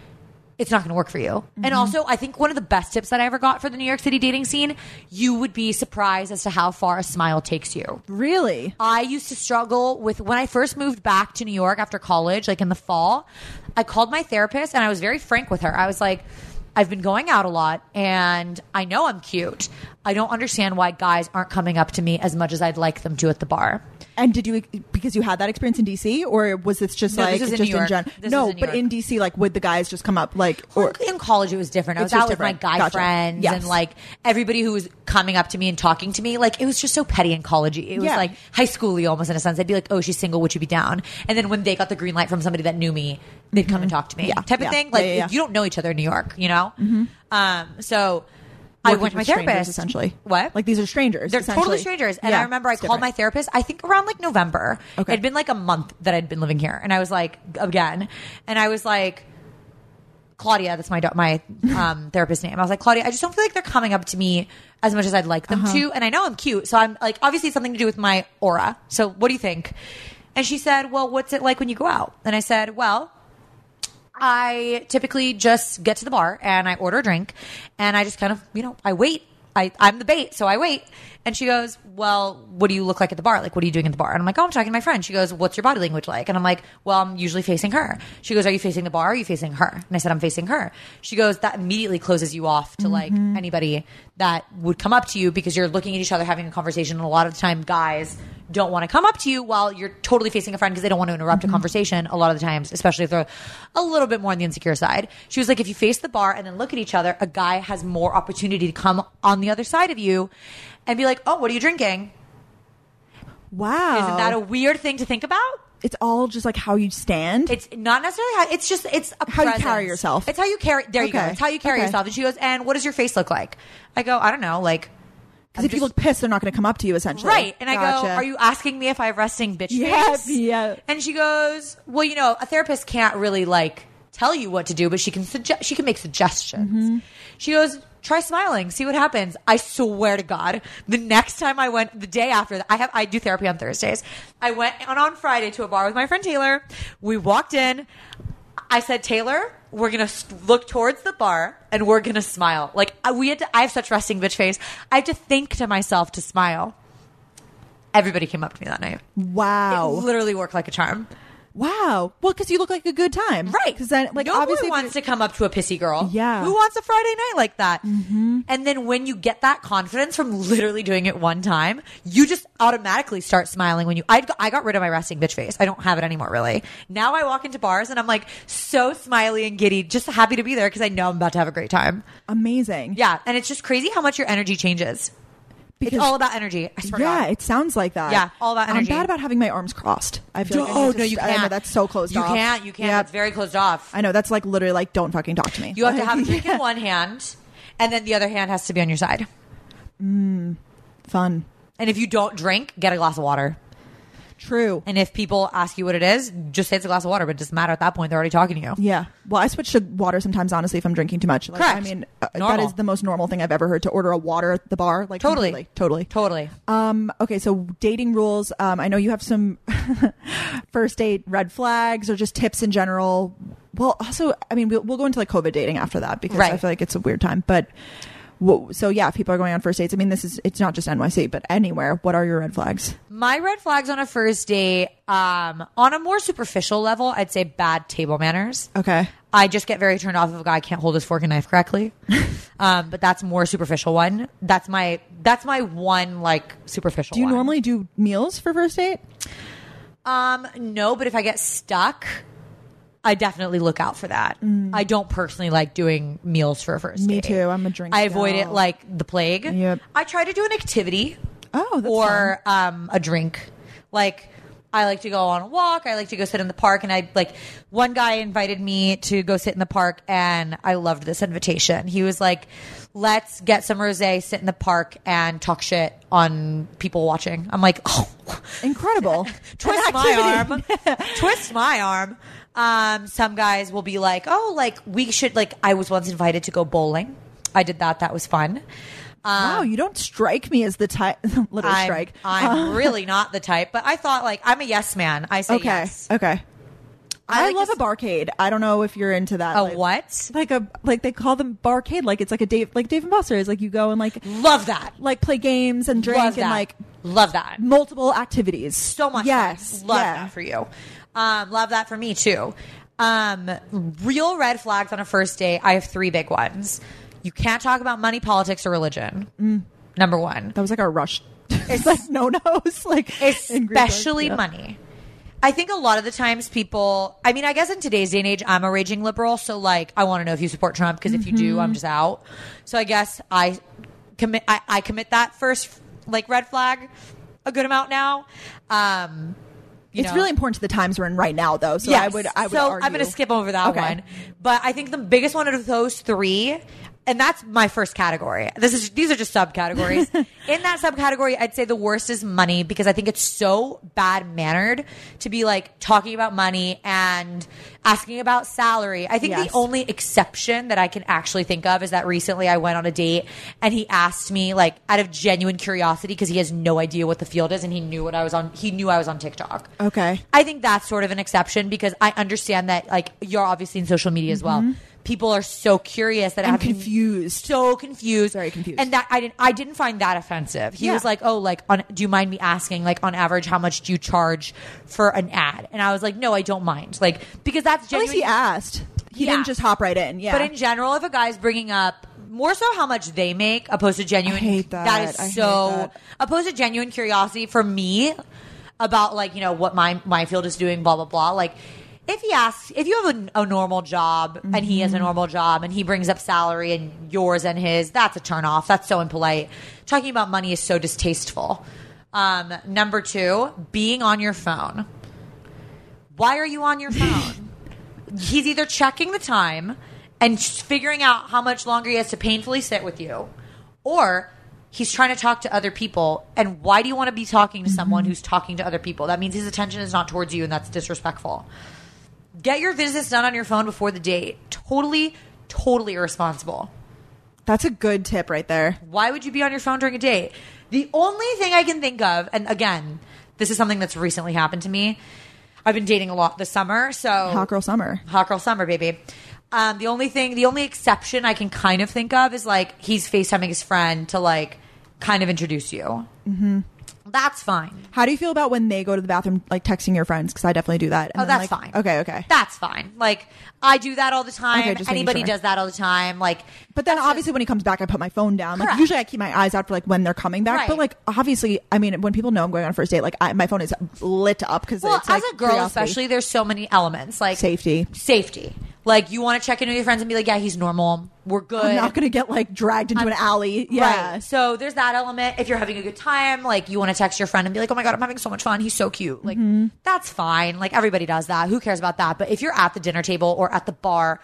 it's not going to work for you. Mm-hmm. And also, I think one of the best tips that I ever got for the New York City dating scene, you would be surprised as to how far a smile takes you. Really? I used to struggle with when I first moved back to New York after college, like in the fall. I called my therapist and I was very frank with her. I was like, I've been going out a lot and I know I'm cute. I don't understand why guys aren't coming up to me as much as I'd like them to at the bar. And did you, because you had that experience in D C, or was this just No, like this was in just New York. general? This No, was in New but York. in D C, like would the guys just come up like, or In college, it was different. I It's was just out with my different. guy Gotcha. friends Yes. and like everybody who was coming up to me and talking to me. Like it was just so petty and collegey. It was Yeah. like high schooly almost in a sense. They'd be like, "Oh, she's single. Would you be down?" And then when they got the green light from somebody that knew me, they'd come and talk to me. Yeah. Type of Yeah. thing. Yeah, Like yeah, yeah. you don't know each other in New York, you know. Um. So. I working went to my with strangers, therapist. essentially. What? Like these are strangers. They're essentially. totally strangers. And Yeah, I remember I it's called my different. therapist, I think around like November. Okay. It'd been like a month that I'd been living here. And I was like, again. And I was like, Claudia, that's my do- my um, therapist name. I was like, Claudia, I just don't feel like they're coming up to me as much as I'd like them Uh-huh. to. And I know I'm cute. So I'm like, obviously it's something to do with my aura. So what do you think? And she said, well, what's it like when you go out? And I said, well, I typically just get to the bar and I order a drink and I just kind of, you know, I wait. I, I'm the bait, so I wait. And she goes, well, what do you look like at the bar? Like, what are you doing at the bar? And I'm like, oh, I'm talking to my friend. She goes, what's your body language like? And I'm like, well, I'm usually facing her. She goes, are you facing the bar or are you facing her? And I said, I'm facing her. She goes, that immediately closes you off to like anybody that would come up to you because you're looking at each other having a conversation. And a lot of the time, guys don't want to come up to you while you're totally facing a friend because they don't want to interrupt a conversation a lot of the times, especially if they're a little bit more on the insecure side. She was like, if you face the bar and then look at each other, a guy has more opportunity to come on the other side of you and be like, oh, what are you drinking? Wow. Isn't that a weird thing to think about? It's all just like how you stand. It's not necessarily how, it's just, it's a How you presence. carry yourself. It's how you carry, there you go. Okay. It's how you carry Okay. yourself. And she goes, and what does your face look like? I go, I don't know, like, Because I'm if you just- look pissed, they're not going to come up to you, essentially. Right. And I Gotcha. go, are you asking me if I have resting bitch Yeah, face? yeah. And she goes, well, you know, a therapist can't really like tell you what to do, but she can suggest, she can make suggestions. Mm-hmm. She goes, try smiling, see what happens. I swear to God, the next time I went, the day after that, I have, I do therapy on Thursdays. I went on on Friday to a bar with my friend Taylor. We walked in. I said, Taylor, we're going to look towards the bar and we're going to smile. Like I- we had to, I have such resting bitch face. I have to think to myself to smile. Everybody came up to me that night. Wow. It literally worked like a charm. Wow. Well, because you look like a good time. Right. Because then, like, no obviously. one wants to come up to a pissy girl. Yeah. Who wants a Friday night like that? Mm-hmm. And then when you get that confidence from literally doing it one time, you just automatically start smiling when you, I got, I got rid of my resting bitch face. I don't have it anymore, really. Now I walk into bars and I'm like so smiley and giddy, just happy to be there because I know I'm about to have a great time. Amazing. Yeah. And it's just crazy how much your energy changes. Because, It's all about energy. I swear to yeah, God. it sounds like that. Yeah, all about energy. I'm bad about having my arms crossed. I feel like I Oh, need to no, you st- can't. I know, that's so closed you off. can't. You can't. Yep. It's very closed off. I know. That's like literally like, don't fucking talk to me. You have to Like, have a drink yeah. in one hand, and then the other hand has to be on your side. Fun. And if you don't drink, get a glass of water. True. And if people ask you what it is, just say it's a glass of water, but it doesn't matter at that point. They're already talking to you. Yeah. Well, I switch to water sometimes, honestly, if I'm drinking too much. Like, Correct. I mean, uh, that Normal. is the most normal thing I've ever heard, to order a water at the bar. Like, Totally. completely. Totally. Totally. Um, okay, so dating rules. Um, I know you have some first date red flags or just tips in general. Well, also, I mean, we'll, we'll go into like COVID dating after that because Right. I feel like it's a weird time. But whoa, so yeah, if people are going on first dates. I mean, this is, it's not just N Y C, but anywhere. What are your red flags? My red flags on a first date, um, on a more superficial level, I'd say bad table manners. Okay. I just get very turned off if a guy can't hold his fork and knife correctly. um, but that's more superficial one. That's my that's my one like superficial. Do you one. normally do meals for first date? Um, no, but if I get stuck, I definitely look out for that. I don't personally like doing meals for a first Me date. too. I'm a drink I avoid gal. it like the plague. Yep. I try to do an activity. Oh, that's or um, a drink. Like I like to go on a walk. I like to go sit in the park. And I like one guy invited me to go sit in the park, and I loved this invitation. He was like, "Let's get some rosé, sit in the park, and talk shit on people watching." I'm like, "Oh, incredible." twist An my activity. arm, twist my arm." Um, some guys will be like, "Oh, like we should." Like I was once invited to go bowling. I did that. That was fun. Wow, you don't strike me as the type. Literally I'm, strike. I'm really not the type, but I thought like I'm a yes man. I say Okay. yes. Okay. I, I like love to a barcade. I don't know if you're into that. A like, what? Like a like they call them barcade. Like it's like a Dave like Dave and Buster's. Like you go and like Love that. like play games and drink Love and that. like Love that. multiple activities. So much. Yes. fun. Love yeah. that for you. Um, love that for me too. Um, real red flags on a first date. I have three big ones. You can't talk about money, politics, or religion. Mm. Number one. That was like our rush. It's like no nos. Like in group work. Especially Yeah. money. I think a lot of the times people, I mean, I guess in today's day and age, I'm a raging liberal. So like, I want to know if you support Trump, because if you do, I'm just out. So I guess I commit, I, I commit that first like red flag a good amount now. Um, you It's know. really important to the times we're in right now, though. So Yes. I would. I would. so argue. I'm going to skip over that Okay. one. But I think the biggest one of those three, and that's my first category. This is these are just subcategories. In that subcategory, I'd say the worst is money, because I think it's so bad mannered to be like talking about money and asking about salary. I think Yes. the only exception that I can actually think of is that recently I went on a date and he asked me like out of genuine curiosity, because he has no idea what the field is and he knew what I was on. He knew I was on TikTok. Okay. I think that's sort of an exception, because I understand that like you're obviously in social media as well. People are so curious that I'm have confused. so confused, Very confused. and that I didn't. I didn't find that offensive. He Yeah. was like, "Oh, like, on, do you mind me asking, like, on average, how much do you charge for an ad?" And I was like, "No, I don't mind, like, because that's At genuine." least he asked. He Yeah. didn't just hop right in. Yeah. But in general, if a guy's bringing up more so how much they make opposed to genuine, I hate that. that is I hate so that. opposed to genuine curiosity for me about like, you know, what my my field is doing, blah blah blah. Like, if he asks, if you have a, a normal job and he Mm-hmm. has a normal job and he brings up salary and yours and his, that's a turn off. That's so impolite. Talking about money is so distasteful. Um, number two, being on your phone. Why are you on your phone? He's either checking the time and figuring out how much longer he has to painfully sit with you, or he's trying to talk to other people. And why do you want to be talking to someone who's talking to other people? That means his attention is not towards you, and that's disrespectful. Get your business done on your phone before the date. Totally, totally irresponsible. That's a good tip right there. Why would you be on your phone during a date? The only thing I can think of, and again, this is something that's recently happened to me. I've been dating a lot this summer, so Hot girl summer. hot girl summer, baby. Um, the only thing, the only exception I can kind of think of is like he's FaceTiming his friend to like kind of introduce you. Mm-hmm. That's fine. How do you feel about when they go to the bathroom, like texting your friends? Because I definitely do that. And Oh, then, that's like- fine. Okay, okay. That's fine. Like I do that all the time. Okay, just making Anybody sure. does that all the time. Like, But then that's obviously when he comes back, I put my phone down. Like Correct. usually I keep my eyes out for like when they're coming back. Right. But like obviously, I mean, when people know I'm going on a first date, like I, my phone is lit up because well, it's as like a girl, curiosity. especially, there's so many elements like Safety. Safety. Like you want to check in with your friends and be like, yeah, he's normal. We're good. I'm not going to get like dragged into I'm- an alley. Yeah. Right. So there's that element. If you're having a good time, like you want to text your friend and be like, oh my God, I'm having so much fun. He's so cute. Like Mm-hmm. that's fine. Like everybody does that. Who cares about that? But if you're at the dinner table or at the bar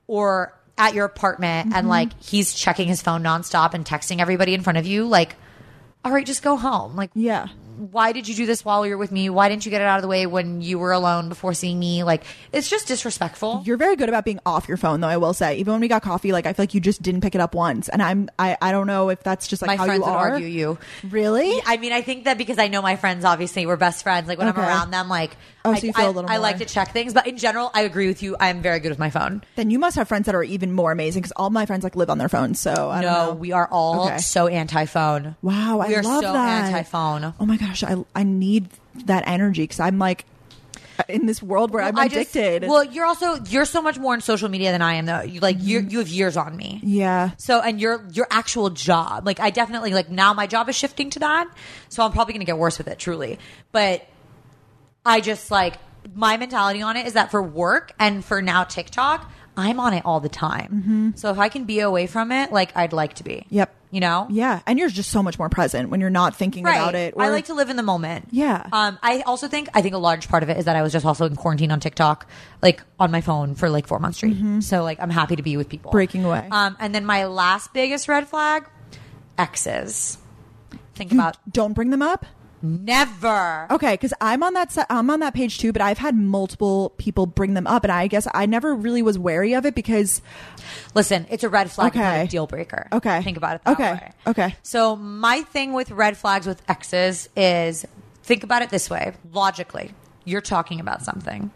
or at your apartment Mm-hmm. and like he's checking his phone nonstop and texting everybody in front of you, like, all right, just go home. Like, Yeah. why did you do this while you were with me? Why didn't you get it out of the way when you were alone before seeing me? Like, it's just disrespectful. You're very good about being off your phone, though, I will say. Even when we got coffee, like, I feel like you just didn't pick it up once. And I'm, I, I don't know if that's just like my how friends you would are. argue you. Really? I mean, I think that because I know my friends, obviously, we're best friends. Like, when Okay. I'm around them, like, Oh, I, so you feel I, a little I like more- to check things. But in general, I agree with you. I am very good with my phone. Then you must have friends that are even more amazing because all my friends like live on their phones. So I don't No, know. we are all Okay. so anti-phone. Wow, I we are love so that. anti-phone. Oh my gosh, I I need that energy because I'm like in this world where I'm I just- addicted. well, you're also you're so much more in social media than I am, though. You like you you have years on me. yeah. So, and your your actual job, like I definitely like now my job is shifting to that. So I'm probably going to get worse with it, truly. But I just like my mentality on it is that for work and for now TikTok, I'm on it all the time. Mm-hmm. So if I can be away from it, like I'd like to be. Yep. You know? Yeah, and you're just so much more present when you're not thinking Right. about it. I like to live in the moment. Yeah. Um, I also think I think a large part of it is that I was just also in quarantine on TikTok, like on my phone for like four months straight. So like I'm happy to be with people. Breaking away. Um, and then my last biggest red flag, exes. Think You about don't bring them up. never. Okay, because I'm on that se- I'm on that page too, but I've had multiple people bring them up, and I guess I never really was wary of it because Listen, it's a red flag. It's not Okay. a deal breaker. Okay. Think about it that Okay. way. Okay. So my thing with red flags with exes is think about it this way. Logically, you're talking about something.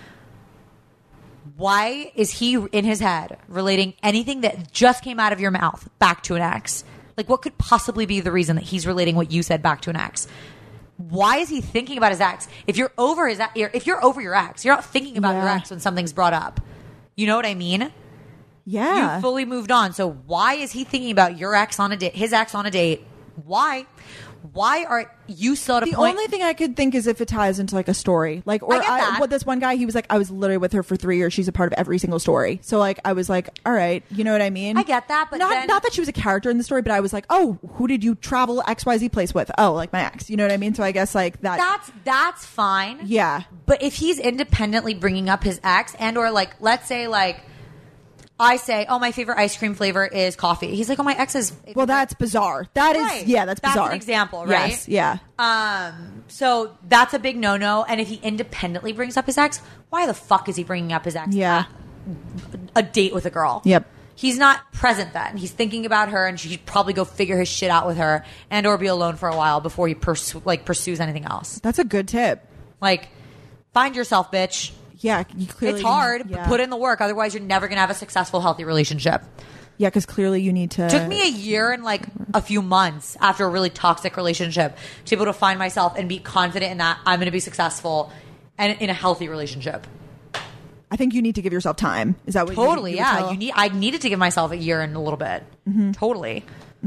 Why is he in his head relating anything that just came out of your mouth back to an ex? Like, what could possibly be the reason that he's relating what you said back to an ex? Why is he thinking about his ex? If you're over his, if you're over your ex, you're not thinking about your Yeah. ex when something's brought up. You know what I mean? yeah, You fully moved on. So why is he thinking about your ex on a date, his ex on a date? Why? Why are you still at a the point? only thing I could think is if it ties into like a story, like or I get that. what this one guy he was like, I was literally with her for three years. She's a part of every single story. So like I was like, all right, you know what I mean? I get that, but not then- not that she was a character in the story, but I was like, oh, who did you travel X Y Z place with? Oh, like my ex. You know what I mean? So I guess like that. that's that's fine. yeah. But if he's independently bringing up his ex, and or like, let's say like, I say, oh, my favorite ice cream flavor is coffee. He's like, oh, my ex's. Well, that's bizarre. That is Right. yeah, that's That's bizarre. an example, right? Yes, yeah. Um, so that's a big no-no. And if he independently brings up his ex, why the fuck is he bringing up his ex? Yeah. A date with a girl. Yep. He's not present then. He's thinking about her, and she should probably go figure his shit out with her, and or be alone for a while before he pers- like pursues anything else. That's a good tip. Like, find yourself, bitch. Yeah, you clearly It's hard, Yeah. but put in the work. Otherwise, you're never gonna have a successful, healthy relationship. Yeah, because clearly you need to. Took me a year and like a few months after a really toxic relationship to be able to find myself and be confident in that I'm going to be successful and in a healthy relationship. I think you need to give yourself time. Is that what? you- Totally, you would yeah. tell- You need. I needed to give myself a year and a little bit. Totally.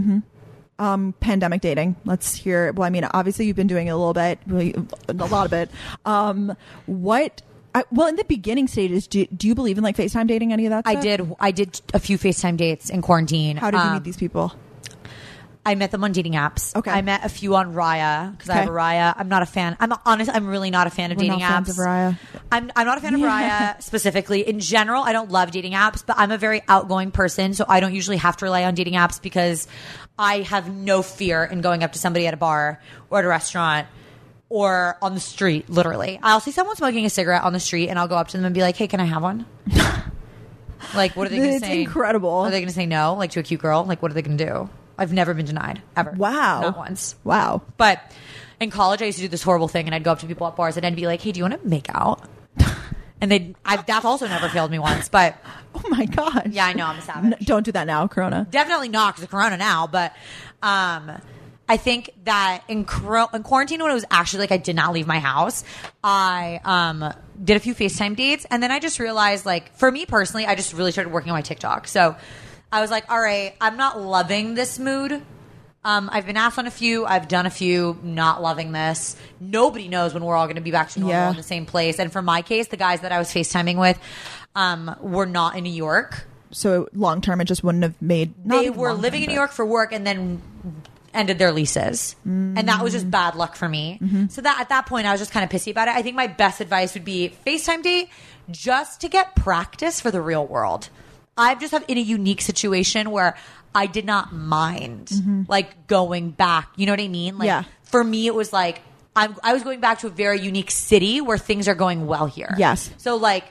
um pandemic dating. Let's hear. Well, I mean, obviously you've been doing it a little bit, really, a lot of it. Um, what? I, well, in the beginning stages, do, do you believe in like FaceTime dating? Any of that? I stuff? did. I did a few FaceTime dates in quarantine. How did you Um, meet these people? I met them on dating apps. Okay. I met a few on Raya because I have a Okay. Raya. I'm not a fan. I'm honest. I'm really not a fan of We're dating not apps. fans of Raya. I'm I'm not a fan Yeah. of Raya specifically. In general, I don't love dating apps, but I'm a very outgoing person, so I don't usually have to rely on dating apps because I have no fear in going up to somebody at a bar or at a restaurant or on the street. Literally, I'll see someone smoking a cigarette on the street, and I'll go up to them and be like, "Hey, can I have one?" Like, what are they going to It's say? incredible. Are they going to say no? Like to a cute girl? Like, what are they going to do? I've never been denied ever. Wow. Not once. Wow. But in college, I used to do this horrible thing, and I'd go up to people at bars, and I'd be like, "Hey, do you want to make out?" And they, that's also never failed me once. But Oh my gosh. yeah, I know I'm a savage. N- don't do that now, Corona. Definitely not because of Corona now. But um, I think that in, cor- in quarantine, when it was actually like I did not leave my house, I um, did a few FaceTime dates, and then I just realized, like, for me personally, I just really started working on my TikTok. So I was like, all right, I'm not loving this mood. Um, I've been asked on a few. I've done a few. Not loving this. Nobody knows when we're all going to be back to normal Yeah. in the same place. And for my case, the guys that I was FaceTiming with um, were not in New York. So long term, it just wouldn't have made. not They even were long living term, in New but- York for work and then ended their leases. And that was just bad luck for me. So that at that point, I was just kind of pissy about it. I think my best advice would be FaceTime date just to get practice for the real world. I'm just have in a unique situation where I did not mind like going back. You know what I mean? Like Yeah. for me, it was like I'm, I was going back to a very unique city where things are going well here. Yes. So like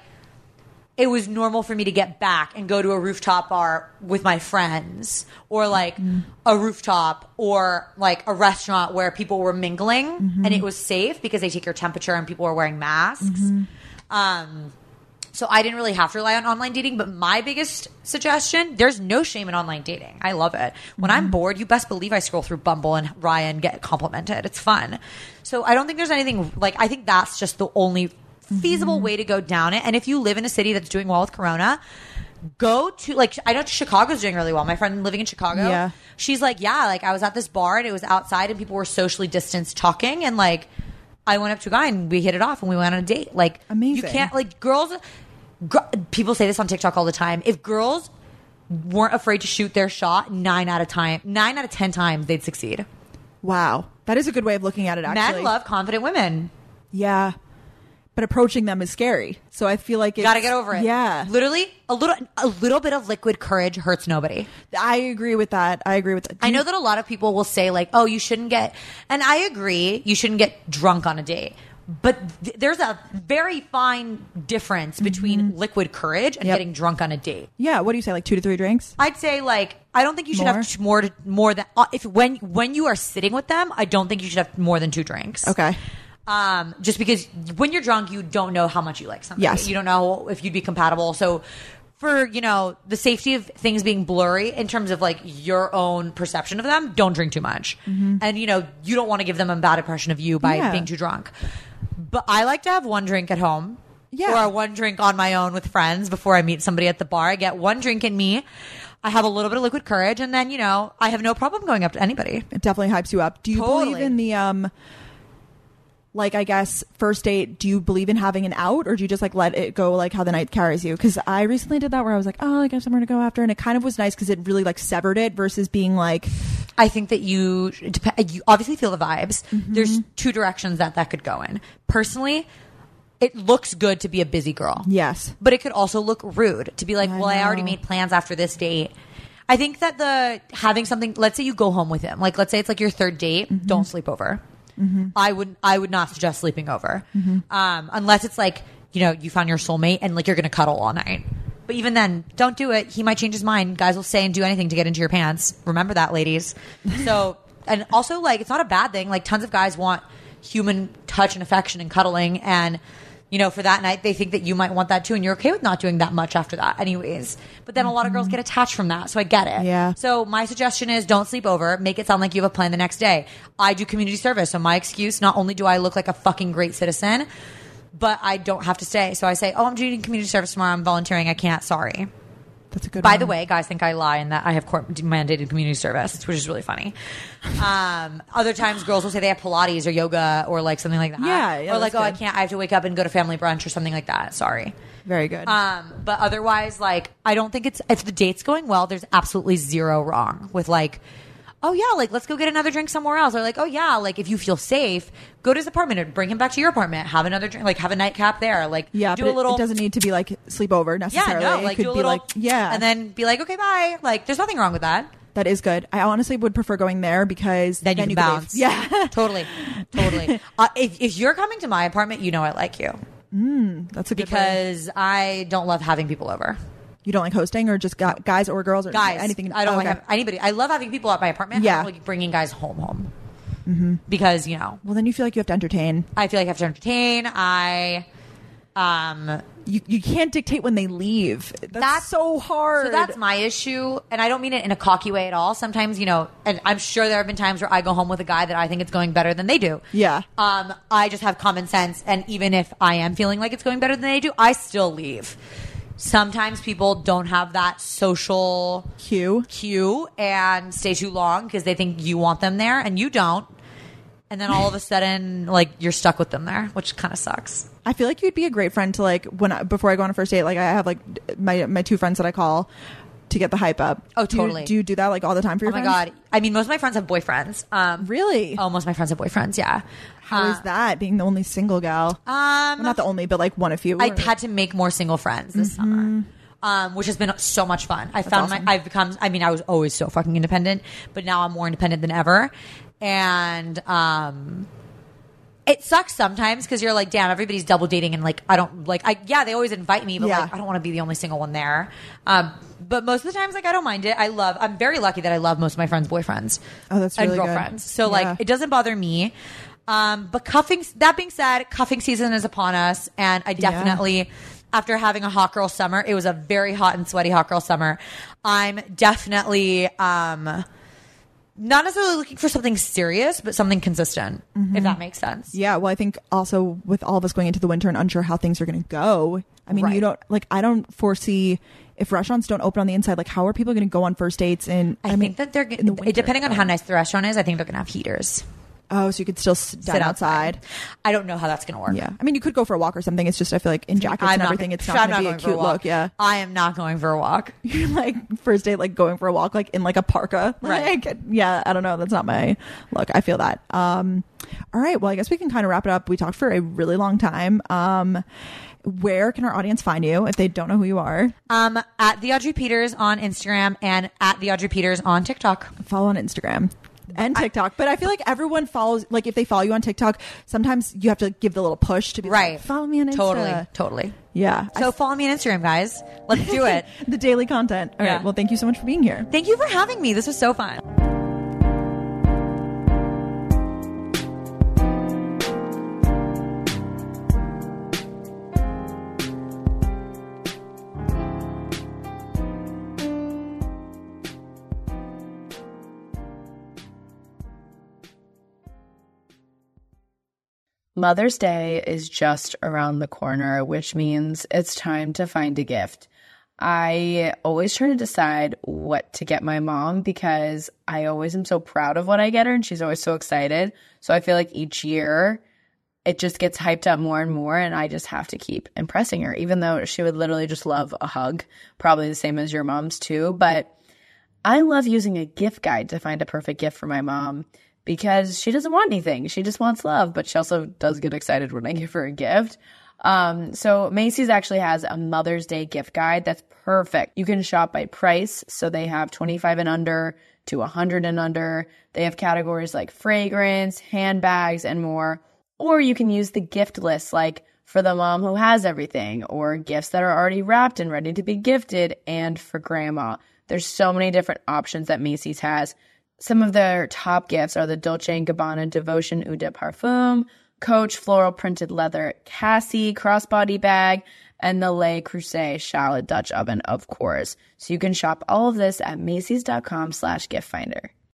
it was normal for me to get back and go to a rooftop bar with my friends, or like Mm-hmm. a rooftop, or like a restaurant where people were mingling Mm-hmm. and it was safe because they take your temperature and people were wearing masks. Mm-hmm. Um, so I didn't really have to rely on online dating, but my biggest suggestion, there's no shame in online dating. I love it. When Mm-hmm. I'm bored, you best believe I scroll through Bumble and Raya and get complimented. It's fun. So I don't think there's anything like, I think that's just the only feasible Mm-hmm. way to go down it. And if you live in a city that's doing well with Corona, go to like, I know Chicago's doing really well. My friend living in Chicago, Yeah. she's like, yeah, like I was at this bar and it was outside and people were socially distanced talking, and like I went up to a guy and we hit it off and we went on a date. Like Amazing. you can't like girls. Gr- people say this on TikTok all the time. If girls weren't afraid to shoot their shot, nine out of time, nine out of ten times they'd succeed. Wow. That is a good way of looking at it, actually. Men love confident women. Yeah. But approaching them is scary. So I feel like it's... Gotta get over it. Yeah. literally a little, a little bit of liquid courage hurts nobody. I agree with that. I agree with that. Do I you- know that a lot of people will say like, "Oh, you shouldn't get," and I agree, you shouldn't get drunk on a date. But th- there's a very fine difference between liquid courage and Yep. getting drunk on a date. Yeah. What do you say? Like two to three drinks? I'd say like I don't think you should More? have t- more to, more than uh, if when when you are sitting with them, I don't think you should have more than two drinks. Okay. Um, just because when you're drunk, you don't know how much you like something. Yes. You don't know if you'd be compatible. So for, you know, the safety of things being blurry in terms of like your own perception of them, don't drink too much. And, you know, you don't want to give them a bad impression of you by Yeah. being too drunk. But I like to have one drink at home. Yeah. Or one drink on my own with friends before I meet somebody at the bar. I get one drink in me. I have a little bit of liquid courage, and then, you know, I have no problem going up to anybody. It definitely hypes you up. Do you Totally. believe in the, um, like, I guess, first date, do you believe in having an out, or do you just like let it go like how the night carries you? Because I recently did that where I was like, oh, I guess I'm going to go after. And it kind of was nice because it really like severed it versus being like, I think that you dep- you obviously feel the vibes. Mm-hmm. There's two directions that that could go in. Personally, it looks good to be a busy girl. yes. But it could also look rude to be like, I well, I already know. made plans after this date. I think that the having something, let's say you go home with him. Like, let's say it's like your third date. Mm-hmm. Don't sleep over. I would I would not suggest sleeping over. Mm-hmm. Um, unless it's like, you know, you found your soulmate and like you're going to cuddle all night. But even then, don't do it. He might change his mind. Guys will say and do anything to get into your pants. Remember that, ladies. So, and also, like, it's not a bad thing. Like, tons of guys want human touch and affection and cuddling. And, you know, for that night, they think that you might want that too. And you're okay with not doing that much after that, anyways. But then a lot of girls get attached from that. So I get it. Yeah. So my suggestion is don't sleep over. Make it sound like you have a plan the next day. I do community service. So my excuse, not only do I look like a fucking great citizen, but I don't have to stay. So I say, oh, I'm doing community service tomorrow. I'm volunteering. I can't. Sorry. That's a good By one. the way, guys think I lie in that I have court mandated community service, which is really funny. Um, other times, girls will say they have Pilates or yoga or like something like that. Yeah, yeah, or like, that's oh, I good. can't. I have to wake up and go to family brunch or something like that. Sorry. Very good. Um, but otherwise, like, I don't think it's if the date's going well. There's absolutely zero wrong with like, oh yeah, like let's go get another drink somewhere else. Or like, oh yeah, like if you feel safe, go to his apartment and bring him back to your apartment. Have another drink, like have a nightcap there. Like, yeah, do but a little. it, it doesn't need to be like sleepover yeah, necessarily. no, It like could do a be little. like, yeah. and then be like, okay, bye. Like, there's nothing wrong with that. That is good. I honestly would prefer going there because Then you can leave. bounce. Yeah. totally, totally. Uh, if if you're coming to my apartment, you know I like you That's a good way. because I don't love having people over. You don't like hosting or just gu- guys or girls or Guys, anything? I don't Oh, like okay. have anybody. I love having people at my apartment. Yeah. I don't like bringing guys home home mm-hmm. because you know Well, then you feel like you have to entertain. I feel like I have to entertain. I um You you can't dictate when they leave. That's, That's- so hard. so that's my issue, and I don't mean it in a cocky way at all. Sometimes, you know, and I'm sure there have been times where I go home with a guy that I think it's going better than they do. Yeah. Um, I just have common sense, and even if I am feeling like it's going better than they do, I still leave. Sometimes people don't have that social cue. cue and stay too long because they think you want them there and you don't. And then all of a sudden, like, you're stuck with them there, which kind of sucks. I feel like you'd be a great friend to like when I, before I go on a first date. Like I have like my my two friends that I call to get the hype up. Oh, Do you- totally. Do you do that like all the time for Oh your my friends? God. I mean, most of my friends have boyfriends. Um, Really? Oh, most of my friends have boyfriends, yeah. How is Uh, that being the only single gal? Um, Well, not the only, but like one of few. I had to make more single friends this summer. um, which has been so much fun. I found awesome. my, I've become, I mean, I was always so fucking independent, but now I'm more independent than ever. And, um, it sucks sometimes because you're like, damn, everybody's double dating and like, I don't like, I, yeah, they always invite me, but Yeah. like, I don't want to be the only single one there. Um, but most of the times, like, I don't mind it. I love, I'm very lucky that I love most of my friends' boyfriends. Oh, that's and really good. girlfriends. So Yeah. like, it doesn't bother me. Um, but cuffing, that being said, cuffing season is upon us. And I definitely, after having a hot girl summer, it was a very hot and sweaty hot girl summer. I'm definitely, um, not necessarily looking for something serious, but something consistent, Mm-hmm. if that makes sense. Yeah, well, I think also with all of us going into the winter and unsure how things are going to go, I mean, Right. you don't, like, I don't foresee, if restaurants don't open on the inside, like, how are people going to go on first dates? And I, I, mean, think that they're, in the winter, depending on how nice the restaurant is, I think they're going to have heaters. Oh, so you could still sit, down outside. I don't know how that's going to work. Yeah. I mean, you could go for a walk or something. It's just, I feel like in jackets I'm and not everything, gonna- it's I'm not going to be a going for cute walk. look. Yeah. I am not going for a walk. You're like, first date, like going for a walk, like in like a parka. Right. Like, yeah, I don't know. That's not my look. I feel that. Um, all right. Well, I guess we can kind of wrap it up. We talked for a really long time. Um, where can our audience find you if they don't know who you are? Um, at the Audrey Peters on Instagram and at the Audrey Peters on TikTok. Follow on Instagram and TikTok. But I feel like everyone follows, like if they follow you on TikTok, sometimes you have to give the little push to be Right. like, follow me on Insta. Totally. Totally. Yeah. So I- follow me on Instagram, guys. Let's do it. the daily content. All Yeah. right. Well, thank you so much for being here. Thank you for having me. This was so fun. Mother's Day is just around the corner, which means it's time to find a gift. I always try to decide what to get my mom because I always am so proud of what I get her and she's always so excited. So I feel like each year it just gets hyped up more and more and I just have to keep impressing her, even though she would literally just love a hug, probably the same as your mom's too. But I love using a gift guide to find a perfect gift for my mom because she doesn't want anything. She just wants love, but she also does get excited when I give her a gift. Um, so Macy's actually has a Mother's Day gift guide that's perfect. You can shop by price. So they have twenty-five and under to one hundred and under. They have categories like fragrance, handbags, and more. Or you can use the gift list, like for the mom who has everything, or gifts that are already wrapped and ready to be gifted, and for grandma. There's so many different options that Macy's has. Some of their top gifts are the Dolce and Gabbana Devotion Eau de Parfum, Coach Floral Printed Leather Cassie Crossbody Bag, and the Le Creuset Shallot Dutch Oven, of course. So you can shop all of this at Macy's.com slash gift finder.